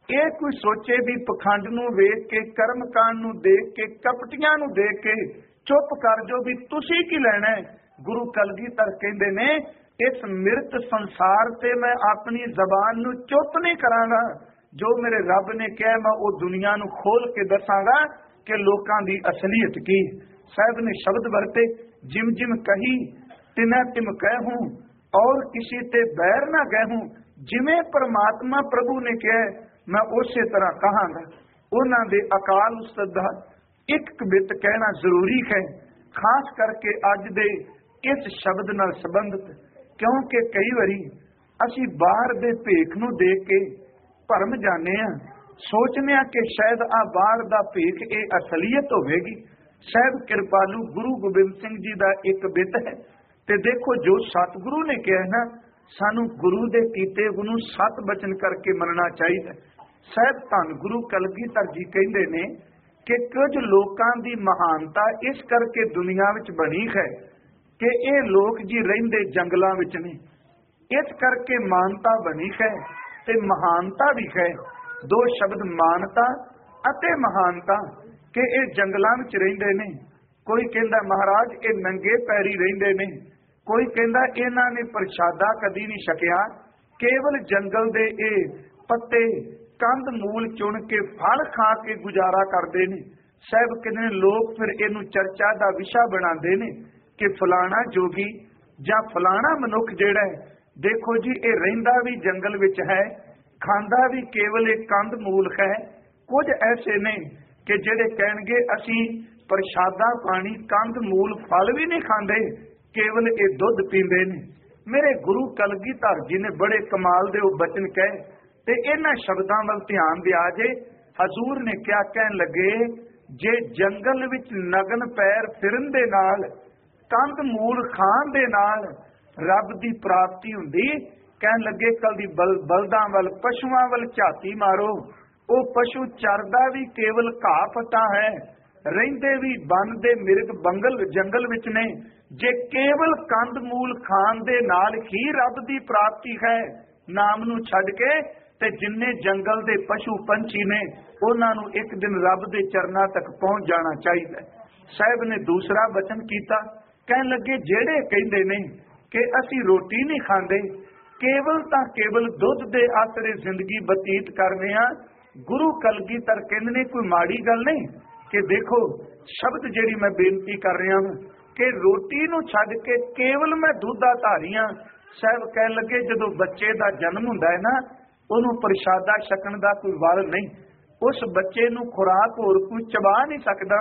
ਇਹ ਕੋਈ ਸੋਚੇ ਵੀ ਪਖੰਡ ਨੂੰ ਵੇਖ ਕੇ, ਕਰਮਕਾਂਡ ਨੂੰ ਦੇਖ ਕੇ, ਕਪਟੀਆਂ ਨੂੰ ਦੇਖ ਕੇ ਚੁੱਪ ਕਰ ਜਾਓ ਵੀ ਤੁਸੀਂ ਕੀ ਲੈਣਾ ਹੈ। ਗੁਰੂ ਕਲਗੀਧਰ ਕਹਿੰਦੇ ਨੇ, ਇਸ ਮਿਰਤ ਸੰਸਾਰ ਤੇ ਮੈਂ ਆਪਣੀ ਜ਼ਬਾਨ ਨੂੰ ਚੁੱਪ ਨਹੀਂ ਕਰਾਂਗਾ। ਜੋ ਮੇਰੇ ਰੱਬ ਨੇ ਕਿਹਾ ਮੈਂ ਉਹ ਦੁਨੀਆ ਨੂੰ ਖੋਲ ਕੇ ਦੱਸਾਂਗਾ ਕਿ ਲੋਕਾਂ ਦੀ ਅਸਲੀਅਤ ਕੀ। ਸਾਹਿਬ ਨੇ ਸ਼ਬਦ ਵਰਤੇ, ਜਿਮ ਜਿਮ ਕਹੀ ਤਿਨੈ ਤਿਮ ਕਹਿ ਹੂੰ ਔਰ ਕਿਸੇ ਤੇ ਬੈਰ ਨਾ ਗਹਿ ਹੂੰ। ਜਿਵੇਂ ਪਰਮਾਤਮਾ ਪ੍ਰਭੂ ਨੇ ਕਿਹਾ ਮੈਂ ਉਸੇ ਤਰ੍ਹਾਂ ਕਹਾਂਗਾ। ਉਹਨਾਂ ਦੇ ਅਕਾਲ ਉਸਤਤ ਦਾ ਇੱਕ ਕਵਿਤ ਕਹਿਣਾ ਜ਼ਰੂਰੀ ਹੈ, ਖਾਸ ਕਰਕੇ ਅੱਜ ਦੇ ਇਸ ਸ਼ਬਦ ਨਾਲ ਸੰਬੰਧਿਤ, ਕਿਉਂਕਿ ਕਈ ਵਾਰੀ ਅਸੀਂ ਬਾਹਰ ਦੇ ਭੇਖ ਨੂੰ ਦੇਖ ਕੇ ਭਰਮ ਜਾਂਦੇ ਹਾਂ, ਸੋਚਦੇ ਹਾਂ ਕਿ ਸ਼ਾਇਦ ਆ ਬਾਹਰ ਦਾ ਭੇਖ ਇਹ ਅਸਲੀਅਤ ਹੋਵੇਗੀ। ਸਾਹਿਬ ਕਿਰਪਾਲੂ ਗੁਰੂ ਗੋਬਿੰਦ ਸਿੰਘ ਜੀ ਦਾ ਇੱਕ ਬਿੱਤ ਹੈ, ਤੇ ਦੇਖੋ ਜੋ ਸਤਿਗੁਰੂ ਨੇ ਕਿਹਾ ਨਾ, ਸਾਨੂੰ ਗੁਰੂ ਦੇ ਕੀਤੇ ਨੂੰ ਸਤ ਬਚਨ ਕਰਕੇ ਮੰਨਣਾ ਚਾਹੀਦਾ। ਸਾਹਿਬ ਧੰਨ ਗੁਰੂ ਕਲਗੀਧਰ ਜੀ ਕਹਿੰਦੇ ਨੇ ਕਿ ਕੁਝ ਲੋਕਾਂ ਦੀ ਮਹਾਨਤਾ ਇਸ ਕਰਕੇ ਦੁਨੀਆ ਵਿੱਚ ਬਣੀ ਹੈ ਕਿ ਇਹ ਲੋਕ ਜੀ ਰਹਿੰਦੇ ਜੰਗਲਾਂ ਵਿੱਚ ਨੇ, ਇਸ ਕਰਕੇ ਮਾਨਤਾ ਬਣੀ ਹੈ ਤੇ ਮਹਾਨਤਾ ਵੀ ਹੈ। ਦੋ ਸ਼ਬਦ ਮਾਨਤਾ ਅਤੇ ਮਹਾਨਤਾ, ਕਿ ਇਹ ਜੰਗਲਾਂ ਵਿੱਚ ਰਹਿੰਦੇ ਨੇ। ਕੋਈ ਕਹਿੰਦਾ ਮਹਾਰਾਜ ਇਹ ਨੰਗੇ ਪੈਰੀ ਰਹਿੰਦੇ ਨੇ, ਕੋਈ ਕਹਿੰਦਾ ਇਹਨਾਂ ਨੇ ਪ੍ਰਸ਼ਾਦਾ ਕਦੀ ਨਹੀਂ ਛਕਿਆ, ਕੇਵਲ ਜੰਗਲ ਦੇ ਇਹ ਪੱਤੇ ਕੰਦ ਮੂਲ ਚੁਣ ਕੇ ਫਲ ਖਾ ਕੇ ਗੁਜ਼ਾਰਾ ਕਰਦੇ ਨੇ। ਸਾਹਿਬ ਕਹਿੰਦੇ ਨੇ ਲੋਕ ਫਿਰ ਇਹਨੂੰ ਚਰਚਾ ਦਾ ਵਿਸ਼ਾ ਬਣਾਉਂਦੇ ਨੇ ਕਿ ਫਲਾਣਾ ਜੋਗੀ ਜਾਂ ਫਲਾਣਾ ਮਨੁੱਖ ਜਿਹੜਾ ਹੈ, ਦੇਖੋ ਜੀ ਇਹ ਰਹਿੰਦਾ ਵੀ ਜੰਗਲ ਵਿੱਚ ਹੈ, ਖਾਂਦਾ ਵੀ ਕੇਵਲ ਇਹ ਕੰਦ ਮੂਲ ਹੈ। ਕੁਝ ਐਸੇ ਨੇ ਕਿ ਜਿਹੜੇ ਕਹਿਣਗੇ ਅਸੀਂ ਪ੍ਰਸ਼ਾਦਾ ਪਾਣੀ ਕੰਦ ਮੂਲ ਫਲ ਵੀ ਨਹੀਂ ਖਾਂਦੇ, ਕੇਵਲ ਇਹ ਦੁੱਧ ਪੀਂਦੇ ਨੇ। ਮੇਰੇ ਗੁਰੂ ਕਲਗੀਧਰ ਜੀ ਨੇ ਬੜੇ ਕਮਾਲ ਦੇ ਉਹ ਬਚਨ ਕਹੇ, ਤੇ ਇਹਨਾਂ ਸ਼ਬਦਾਂ ਵੱਲ ਧਿਆਨ ਦਿਆ ਜੇ। ਹਜ਼ੂਰ ਨੇ ਕਿਆ ਕਹਿਣ ਲੱਗੇ, ਜੇ ਜੰਗਲ ਵਿੱਚ ਨਗਨ ਪੈਰ ਫਿਰਨ ਦੇ ਨਾਲ, ਕੰਦ ਮੂਲ ਖਾਣ ਦੇ ਨਾਲ ਰੱਬ ਦੀ ਪ੍ਰਾਪਤੀ ਹੁੰਦੀ, ਕਹਿਣ ਲੱਗੇ ਕਲ ਦੀ ਬਲਦਾਂ ਵੱਲ ਪਸ਼ੂਆਂ ਵੱਲ ਝਾਤੀ ਮਾਰੋ, ਉਹ ਪਸ਼ੂ ਚਰਦਾ ਵੀ ਕੇਵਲ ਘਾਹ ਪੱਤਾ ਹੈ, ਰਹਿੰਦੇ ਵੀ ਬਨ ਦੇ ਮਿਰਗ ਬੰਗਲ ਜੰਗਲ ਵਿੱਚ ਨੇ। ਜੇ ਕੇਵਲ ਕੰਦ ਮੂਲ ਖਾਣ ਦੇ ਨਾਲ ਹੀ ਰੱਬ ਦੀ ਪ੍ਰਾਪਤੀ ਹੈ ਨਾਮ ਨੂੰ ਛੱਡ ਕੇ, ਤੇ ਜਿੰਨੇ ਜੰਗਲ ਦੇ ਪਸ਼ੂ ਪੰਛੀ ਨੇ ਉਹਨਾਂ ਨੂੰ ਇੱਕ ਦਿਨ ਰੱਬ ਦੇ ਚਰਨਾਂ ਤੱਕ ਪਹੁੰਚ ਜਾਣਾ ਚਾਹੀਦਾ। ਸਾਹਿਬ ਨੇ ਦੂਸਰਾ ਬਚਨ ਕੀਤਾ, ਕਹਿਣ ਲੱਗੇ ਜਿਹੜੇ ਕਹਿੰਦੇ ਨੇ ਕਿ ਅਸੀਂ ਰੋਟੀ ਨਹੀਂ ਖਾਂਦੇ, ਕੇਵਲ ਤਾਂ ਕੇਵਲ ਦੁੱਧ ਦੇ ਆਸਰੇ ਜ਼ਿੰਦਗੀ ਬਤੀਤ ਕਰਦੇ ਹਾਂ, ਗੁਰੂ ਕਲਗੀਧਰ ਕਹਿੰਦੇ ਨੇ ਕੋਈ ਮਾੜੀ ਗੱਲ ਨਹੀਂ। ਕਿ ਦੇਖੋ ਸ਼ਬਦ ਜਿਹੜੀ ਮੈਂ ਬੇਨਤੀ ਕਰ ਰਿਹਾ ਹਾਂ ਕਿ ਰੋਟੀ ਨੂੰ ਛੱਡ ਕੇ ਕੇਵਲ ਮੈਂ ਦੁੱਧ ਦਾ ਧਾਰੀ ਹਾਂ। ਸਾਹਿਬ ਕਹਿਣ ਲੱਗੇ ਜਦੋਂ ਬੱਚੇ ਦਾ ਜਨਮ ਹੁੰਦਾ ਹੈ ਨਾ, ਉਹਨੂੰ ਪ੍ਰਸ਼ਾਦਾ ਛਕਣ ਦਾ ਕੋਈ ਵੱਲ ਨਹੀਂ, ਉਸ ਬੱਚੇ ਨੂੰ ਖੁਰਾਕ ਹੋਰ ਕੋਈ ਚਬਾ ਨਹੀਂ ਸਕਦਾ।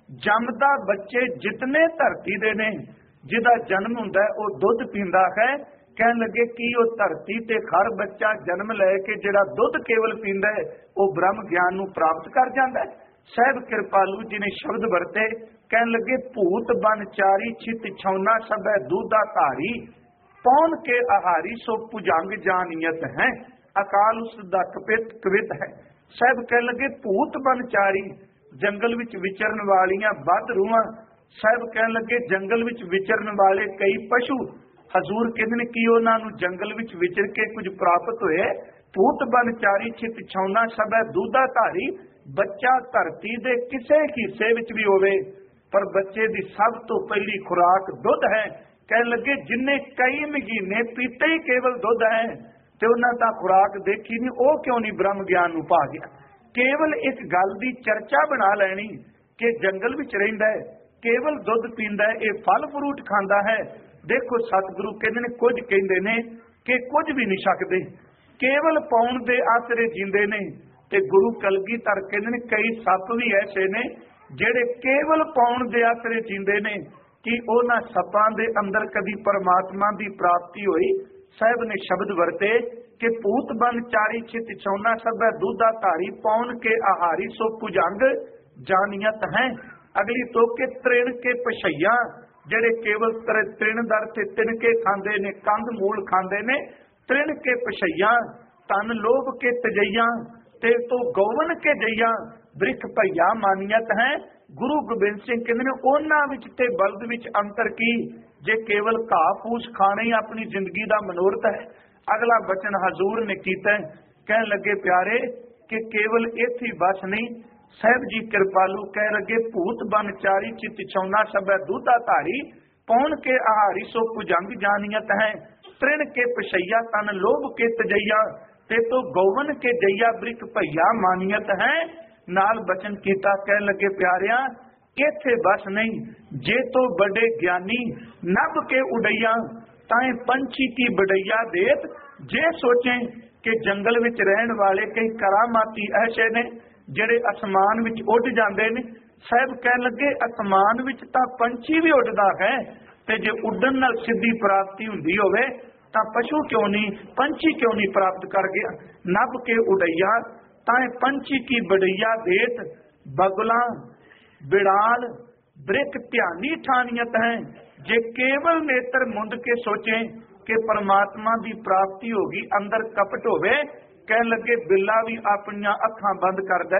ਜੰਮਦਾ ਬੱਚੇ ਜਿਤਨੇ ਧਰਤੀ ਦੇ ਨੇ, ਜਿਹਦਾ ਜਨਮ ਹੁੰਦਾ ਉਹ ਦੁੱਧ ਪੀਂਦਾ ਹੈ। ਕਹਿਣ ਲੱਗੇ ਕਿ ਉਹ ਧਰਤੀ ਤੇ ਹਰ ਬੱਚਾ ਜਨਮ ਲੈ ਕੇ ਜਿਹੜਾ ਦੁੱਧ ਕੇਵਲ ਪੀਂਦਾ ਹੈ ਉਹ ਬ੍ਰਹਮ ਗਿਆਨ ਨੂੰ ਪ੍ਰਾਪਤ ਕਰ ਜਾਂਦਾ ਹੈ। ਸਾਹਿਬ ਕਿਰਪਾਲੂ ਜੀ ਨੇ ਸ਼ਬਦ ਵਰਤੇ, ਕਹਿਣ ਲੱਗੇ ਭੂਤ ਬਨ ਚਾਰੀ ਛਿਤ ਛੌਨਾ ਸਭੈ ਦੁੱਧਾ ਧਾਰੀ, ਪੌਣ ਕੇ ਆਹਾਰੀ ਸੋ ਭੁਜੰਗ ਜਾਨੀਅਤ ਹੈ। ਅਕਾਲ ਉਸ ਦਾ ਕਵਿਤ ਹੈ। ਸਾਹਿਬ ਕਹਿਣ ਲੱਗੇ ਭੂਤ ਬਨ ਚਾਰੀ, ਜੰਗਲ ਵਿੱਚ ਵਿਚਰਨ ਵਾਲੀਆਂ ਵੱਧ ਰੂਹਾਂ। ਸਾਹਿਬ ਕਹਿਣ ਲੱਗੇ ਜੰਗਲ ਵਿੱਚ ਵਿਚਰਨ ਵਾਲੇ ਕਈ ਪਸ਼ੂ, ਹਜ਼ੂਰ ਕਹਿੰਦੇ ਨੇ ਕਿ ਉਹਨਾਂ ਨੂੰ ਜੰਗਲ ਵਿੱਚ ਵਿਚਰ ਕੇ ਕੁਝ ਪ੍ਰਾਪਤ ਹੋਏ। ਭੂਤ ਬਨ ਚਾਰੀ ਛਿਤ ਛੌਨਾ ਸਭੈ ਦੁੱਧਾ ਧਾਰੀ, ਬੱਚਾ ਧਰਤੀ ਦੇ ਕਿਸੇ ਹਿੱਸੇ ਵਿੱਚ ਵੀ ਹੋਵੇ ਪਰ ਬੱਚੇ ਦੀ ਸਭ ਤੋਂ ਪਹਿਲੀ ਖੁਰਾਕ ਦੁੱਧ ਹੈ। ਕਹਿਣ ਲੱਗੇ ਜਿੰਨੇ ਕਈ ਮਹੀਨੇ ਪੀਤੇ ਹੀ ਕੇਵਲ ਦੁੱਧ ਹੈ ਤੇ ਉਹਨਾਂ ਤਾਂ ਖੁਰਾਕ ਦੇਖੀ ਨਹੀਂ, ਉਹ ਕਿਉਂ ਨਹੀਂ ਬ੍ਰਹਮ ਗਿਆਨ ਨੂੰ ਪਾ ਗਿਆ। ਕੇਵਲ ਇੱਕ ਗੱਲ ਦੀ ਚਰਚਾ ਬਣਾ ਲੈਣੀ ਕਿ ਜੰਗਲ ਵਿੱਚ ਰਹਿੰਦਾ ਹੈ, ਕੇਵਲ ਦੁੱਧ ਪੀਂਦਾ ਹੈ, ਇਹ ਫਲ ਫਰੂਟ ਖਾਂਦਾ ਹੈ। ਦੇਖੋ ਸਤਿਗੁਰੂ ਕਹਿੰਦੇ ਨੇ, ਕੁਝ ਕਹਿੰਦੇ ਨੇ ਕਿ ਕੁਝ ਵੀ ਨਹੀਂ ਛਕਦੇ, ਕੇਵਲ ਪਾਉਣ ਦੇ ਆਸਰੇ ਜੀਂਦੇ ਨੇ। ਤੇ ਗੁਰੂ ਕਲਗੀਧਰ ਕਹਿੰਦੇ ਨੇ ਕਈ ਸੱਪ ਵੀ ਐਸੇ ਨੇ ਜਿਹੜੇ ਕੇਵਲ ਪਾਉਣ ਦੇ ਆਸਰੇ ਜੀਂਦੇ ਨੇ। ਕਿ ਉਹਨਾਂ ਸੱਪਾਂ ਦੇ ਅੰਦਰ ਕਦੀ ਪਰਮਾਤਮਾ ਦੀ ਪ੍ਰਾਪਤੀ ਹੋਈ? ਸਾਹਿਬ ਨੇ ਸ਼ਬਦ ਵਰਤੇ ਕਿ ਭੂਤ ਬਨ ਚਾਰੀ ਛਿਤ ਛੌਨਾ ਸਭੈ ਦੁੱਧਾ ਧਾਰੀ, ਪੌਣ ਕੇ ਆਹਾਰੀ ਸੋ ਭੁਜੰਗ ਜਾਨੀਅਤ ਹੈ। ਅਗਲੀ ਤੋਕੇ ਤ੍ਰਿਣ ਕੇ ਪਛਈਆ, ਜਿਹੜੇ ਕੇਵਲ ਤ੍ਰਿਣਦਰ ਤੇ ਤਿਣਕੇ ਖਾਂਦੇ ਨੇ, ਕੰਦ ਮੂਲ ਖਾਂਦੇ ਨੇ। ਤ੍ਰਿਣ ਕੇ ਪਛਈਆ ਤਨ ਲੋਭ ਕੇ ਤਜਈਆ, ਤੇ ਤੋਂ ਗੌਵਨ ਕੇ ਜਈਆ ਬ੍ਰਿਖ ਭਈਆ ਮਾਨੀਅਤ ਹੈ। ਗੁਰੂ ਗੋਬਿੰਦ ਸਿੰਘ ਕਹਿੰਦੇ ਨੇ ਉਹਨਾਂ ਵਿੱਚ ਤੇ ਬਲਦ ਵਿੱਚ ਅੰਤਰ ਕੀ, ਜੇ ਕੇਵਲ ਘਾਹ ਫੂਸ ਖਾਣਾ ਹੀ ਆਪਣੀ ਜ਼ਿੰਦਗੀ ਦਾ ਮਨੋਰਥ ਹੈ। ਅਗਲਾ ਬਚਨ ਹਜ਼ੂਰ ਨੇ ਕੀਤਾ, ਕਹਿਣ ਲੱਗੇ ਪਿਆਰੇ कि केवल इथे बस नहीं। साहब जी कृपालू कह लगे भूत बन चारी चित छौना सब दूधा धारी पौन के आहारी सो भुजंग जानियत है तृण के पशैया तन लोभ के तजैया ते तो गौवन के जैया ब्रिक भैया मानियत है। नाल बचन कीता कह लगे प्यारिया इथे बस नहीं जे तो बड़े ज्ञानी नभ के उड़ैया ताए पंछी की बड़ैया देत जे सोचे कि जंगल विच रहन वाले कई करामाती ऐसे ने ਜਿਹੜੇ ਅਸਮਾਨ ਵਿੱਚ ਉੱਡ ਜਾਂਦੇ ਨੇ। ਸਾਹਿਬ ਕਹਿਣ ਲੱਗੇ ਅਸਮਾਨ ਵਿੱਚ ਤਾਂ ਪੰਛੀ ਵੀ ਉੱਡਦਾ ਹੈ ਤੇ ਜੇ ਉੱਡਣ ਨਾਲ ਸਿੱਧੀ ਪ੍ਰਾਪਤੀ ਹੁੰਦੀ ਹੋਵੇ ਤਾਂ ਪਸ਼ੂ ਕਿਉਂ ਨਹੀਂ ਪੰਛੀ ਕਿਉਂ ਨਹੀਂ ਪ੍ਰਾਪਤ ਕਰ ਗਿਆ। ਨਭ ਕੇ ਉਡਈਆ ਤਾਂ ਪੰਛੀ ਕੀ ਬੜਈਆ ਦੇਤ ਬਗਲਾ ਬਿੜਾਲ ਬ੍ਰਿਕ ਧਿਆਨੀ ਠਾਨੀਅਤ ਹੈ। ਜੇ ਕੇਵਲ ਨੇਤਰ ਮੁੰਦ ਕੇ ਸੋਚੇ ਕਿ परमात्मा ਦੀ ਪ੍ਰਾਪਤੀ ਹੋਗੀ ਅੰਦਰ ਕਪਟ ਹੋਵੇ। ਕਹਿਣ ਲੱਗੇ ਬਿੱਲਾ ਵੀ ਆਪਣੀਆਂ ਅੱਖਾਂ ਬੰਦ ਕਰਦਾ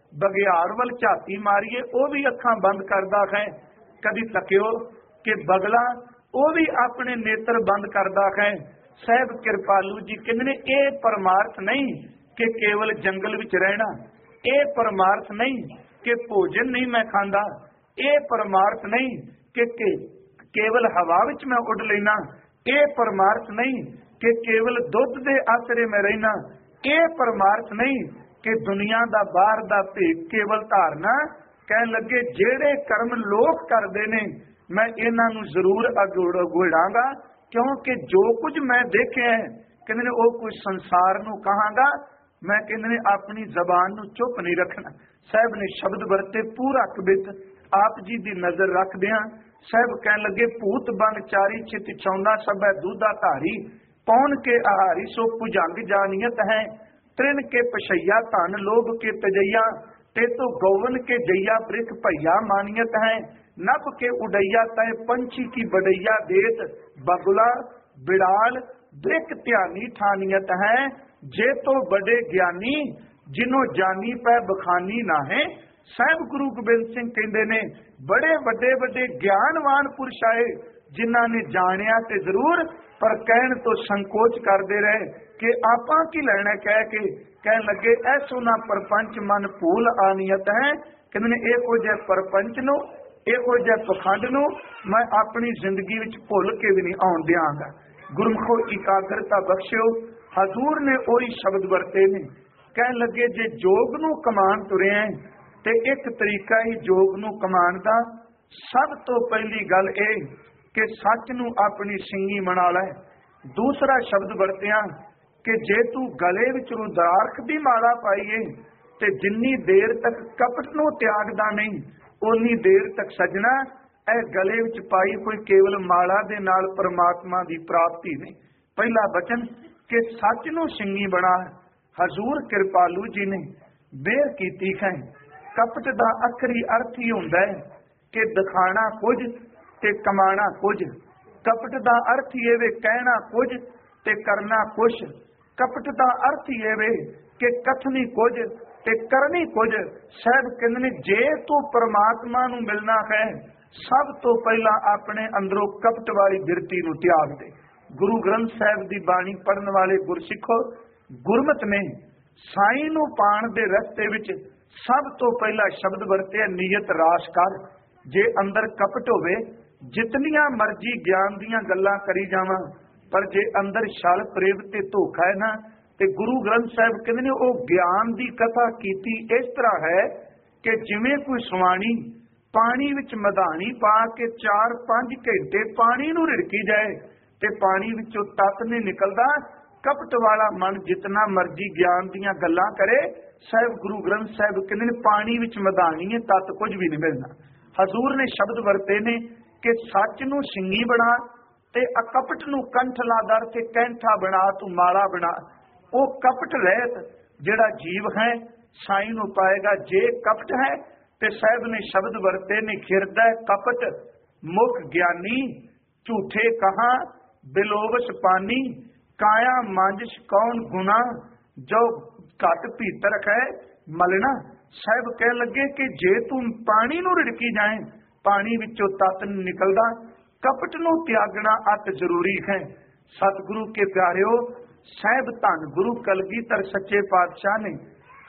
ਬਗਿਆੜ ਵੱਲ ਝਾਤੀ ਮਾਰੀਏ ਉਹ ਵੀ ਅੱਖਾਂ ਬੰਦ ਕਰਦਾ ਹੈ। ਕਦੀ ਤੱਕਿਓ ਕਿ ਬਗਲਾ ਉਹ ਵੀ ਆਪਣੇ ਨੇਤਰ ਬੰਦ ਕਰਦਾ ਹੈ। ਸਾਹਿਬ ਕਿਰਪਾਲੂ ਜੀ ਕਹਿੰਦੇ ਨੇ ਇਹ ਪਰਮਾਰਥ ਨਹੀਂ ਕਿ ਕੇਵਲ ਜੰਗਲ ਵਿੱਚ ਰਹਿਣਾ, ਇਹ ਪਰਮਾਰਥ ਨਹੀਂ ਕਿ ਭੋਜਨ ਨਹੀਂ ਮੈਂ ਖਾਂਦਾ, ਇਹ ਪਰਮਾਰਥ ਨਹੀਂ ਕਿ ਕੇਵਲ ਹਵਾ ਵਿੱਚ ਮੈਂ ਉੱਡ ਲੈਣਾ, ਇਹ ਪਰਮਾਰਥ ਨਹੀਂ ਕਿ ਕੇਵਲ ਦੁੱਧ ਦੇ ਆਸਰੇ ਮੈਂ ਰਹਿਣਾ, ਇਹ ਪਰਮਾਰਥ ਨਹੀਂ ਕਿ ਦੁਨੀਆ ਦਾ ਬਾਹਰ ਦਾ ਭੇਖ ਕੇਵਲ ਧਾਰਨਾ। ਕਹਿਣ ਲੱਗੇ ਜਿਹੜੇ ਕਰਮ ਲੋਕ ਕਰਦੇ ਨੇ ਮੈਂ ਇਹਨਾਂ ਨੂੰ ਜ਼ਰੂਰ ਅਗੋੜਾਂਗਾ ਕਿਉਂਕਿ ਜੋ ਕੁਝ ਮੈਂ ਦੇਖਿਆ ਕਹਿੰਦੇ ਨੇ ਉਹ ਕੁਝ ਸੰਸਾਰ ਨੂੰ ਕਹਾਂਗਾ ਮੈਂ ਕਹਿੰਦੇ ਨੇ ਆਪਣੀ ਜ਼ਬਾਨ ਨੂੰ ਚੁੱਪ ਨਹੀਂ ਰੱਖਣਾ। ਸਾਹਿਬ ਨੇ ਸ਼ਬਦ ਵਰਤੇ ਪੂਰਾ ਕਬਿਤ ਆਪ ਜੀ ਦੀ ਨਜ਼ਰ ਰੱਖਦਿਆਂ ਸਾਹਿਬ ਕਹਿਣ ਲੱਗੇ ਭੂਤ ਬਨ ਚਾਰੀ ਚਿਤ ਚੌਂਦਾ ਸਭੈ ਦੂਧਾ ਧਾਰੀ पौन के आहारी सो भुजंग जानियत है तृण के पशैया धन लोभ के तजैया ते तो गौवन के जैया ब्रिक भैया मानियत है। नभ के उड़ैया तय पंछी की बड़ैया देत बगुला बिड़ाल ब्रिक ध्यानी ठानियत है। जे तो बड़े ज्ञानी जिन्हों जानी पै बखानी ना है। साहब गुरु गोबिंद सिंह कहते ने बड़े वड्डे वड्डे ज्ञानवान पुरुष आए जिन्हों ने जानिया ते जरूर पर कहन तो संकोच करते रहे कि आपा की लेना कह के कहन लगे ऐसो ना परपंच मन भूल आनियत है। कहते इहो जिहे परपंच नूं इहो जिहे पखंड नूं मैं अपनी जिंदगी विच भुल के भी नहीं आउण दिआंगा। गुरमुखो इकाग्रता बख्शिओ। हजूर ने ओही शब्द वरते ने कहन लगे जे जोग नूं कमान तुरे हैं ते एक तरीका ही जोग नूं कमान दा सब तो पहली गल ए कि सच नूं अपनी सिंगी बना लै। दूसरा शब्द वरतिया कि जे तू गले विच रुद्राक्ष दी माला पाईए ते जिन्नी देर तक कपट नूं त्यागदा नहीं उन्नी देर तक सजना ए गले विच पाई कोई केवल माला दे नाल परमात्मा दी प्राप्ति नहीं। पहला वचन कि सच नूं सिंगी बना। हजूर कृपालू जी ने बेर कीती है। कपट दा आखरी अर्थ ही हुंदा है कि दिखाना कुछ ते कमाना कुछ। कपट दा अर्थ ये वे कहना कुछ ते करना कुछ। कपट दा अर्थ ये वे कि कथनी कुछ ते करनी कुछ। साहब कहंदे ने जे तू परमात्मा नूं मिलना है सब तो पहला अपने अंदरों कपट वाली बिरती नूं त्याग दे। गुरु ग्रंथ साहिब दी बाणी पढ़न वाले गुरसिखो गुरमत ने साईं नूं पाण दे रस्ते विच सब तो पहला शब्द वरते नीयत रास कर। जे अंदर कपट होवे जितनियां मर्जी ज्ञान दियां गल्लां करी जावां पर जे अंदर छल प्रेम ते धोखा है ना ते गुरु ग्रंथ साहिब कहंदे ने ओह ज्ञान दी कथा कीती इस तरह है कि जिवें कोई सुवाणी पानी विच मधानी पा के 4-5 घंटे पानी नूं रिड़की जाए ते पानी विचों तत नहीं निकलदा। कपट वाला मन जितना मर्जी ज्ञान दियां गल्लां करे साहिब गुरु ग्रंथ साहिब कहंदे ने पानी विच मधानी है तत कुछ भी नहीं मिलना। हजूर ने शब्द वरते ने कि सच नूं सिंगी बना ते अकपट नूं कंठ लादर ते कैंठा बना तू माला बना। वो कपट रहत जिहड़ा जीव है साईं नूं पाएगा। जे कपट है ते साहिब ने शब्द वरते ने खिरदा कपट मुख ज्ञानी झूठे कहा बिलोवस पानी काया मांजिश कौन गुना जो घट भीतर है मलना। साहिब कह लगे कि जे तू पानी नूं रिड़की जाए पानी विचों तत निकलदा। कपट नूं त्यागना अत जरूरी है। सतगुरु के प्यारिओ साहिब धन गुरु कलगीधर सच्चे पातशाह ने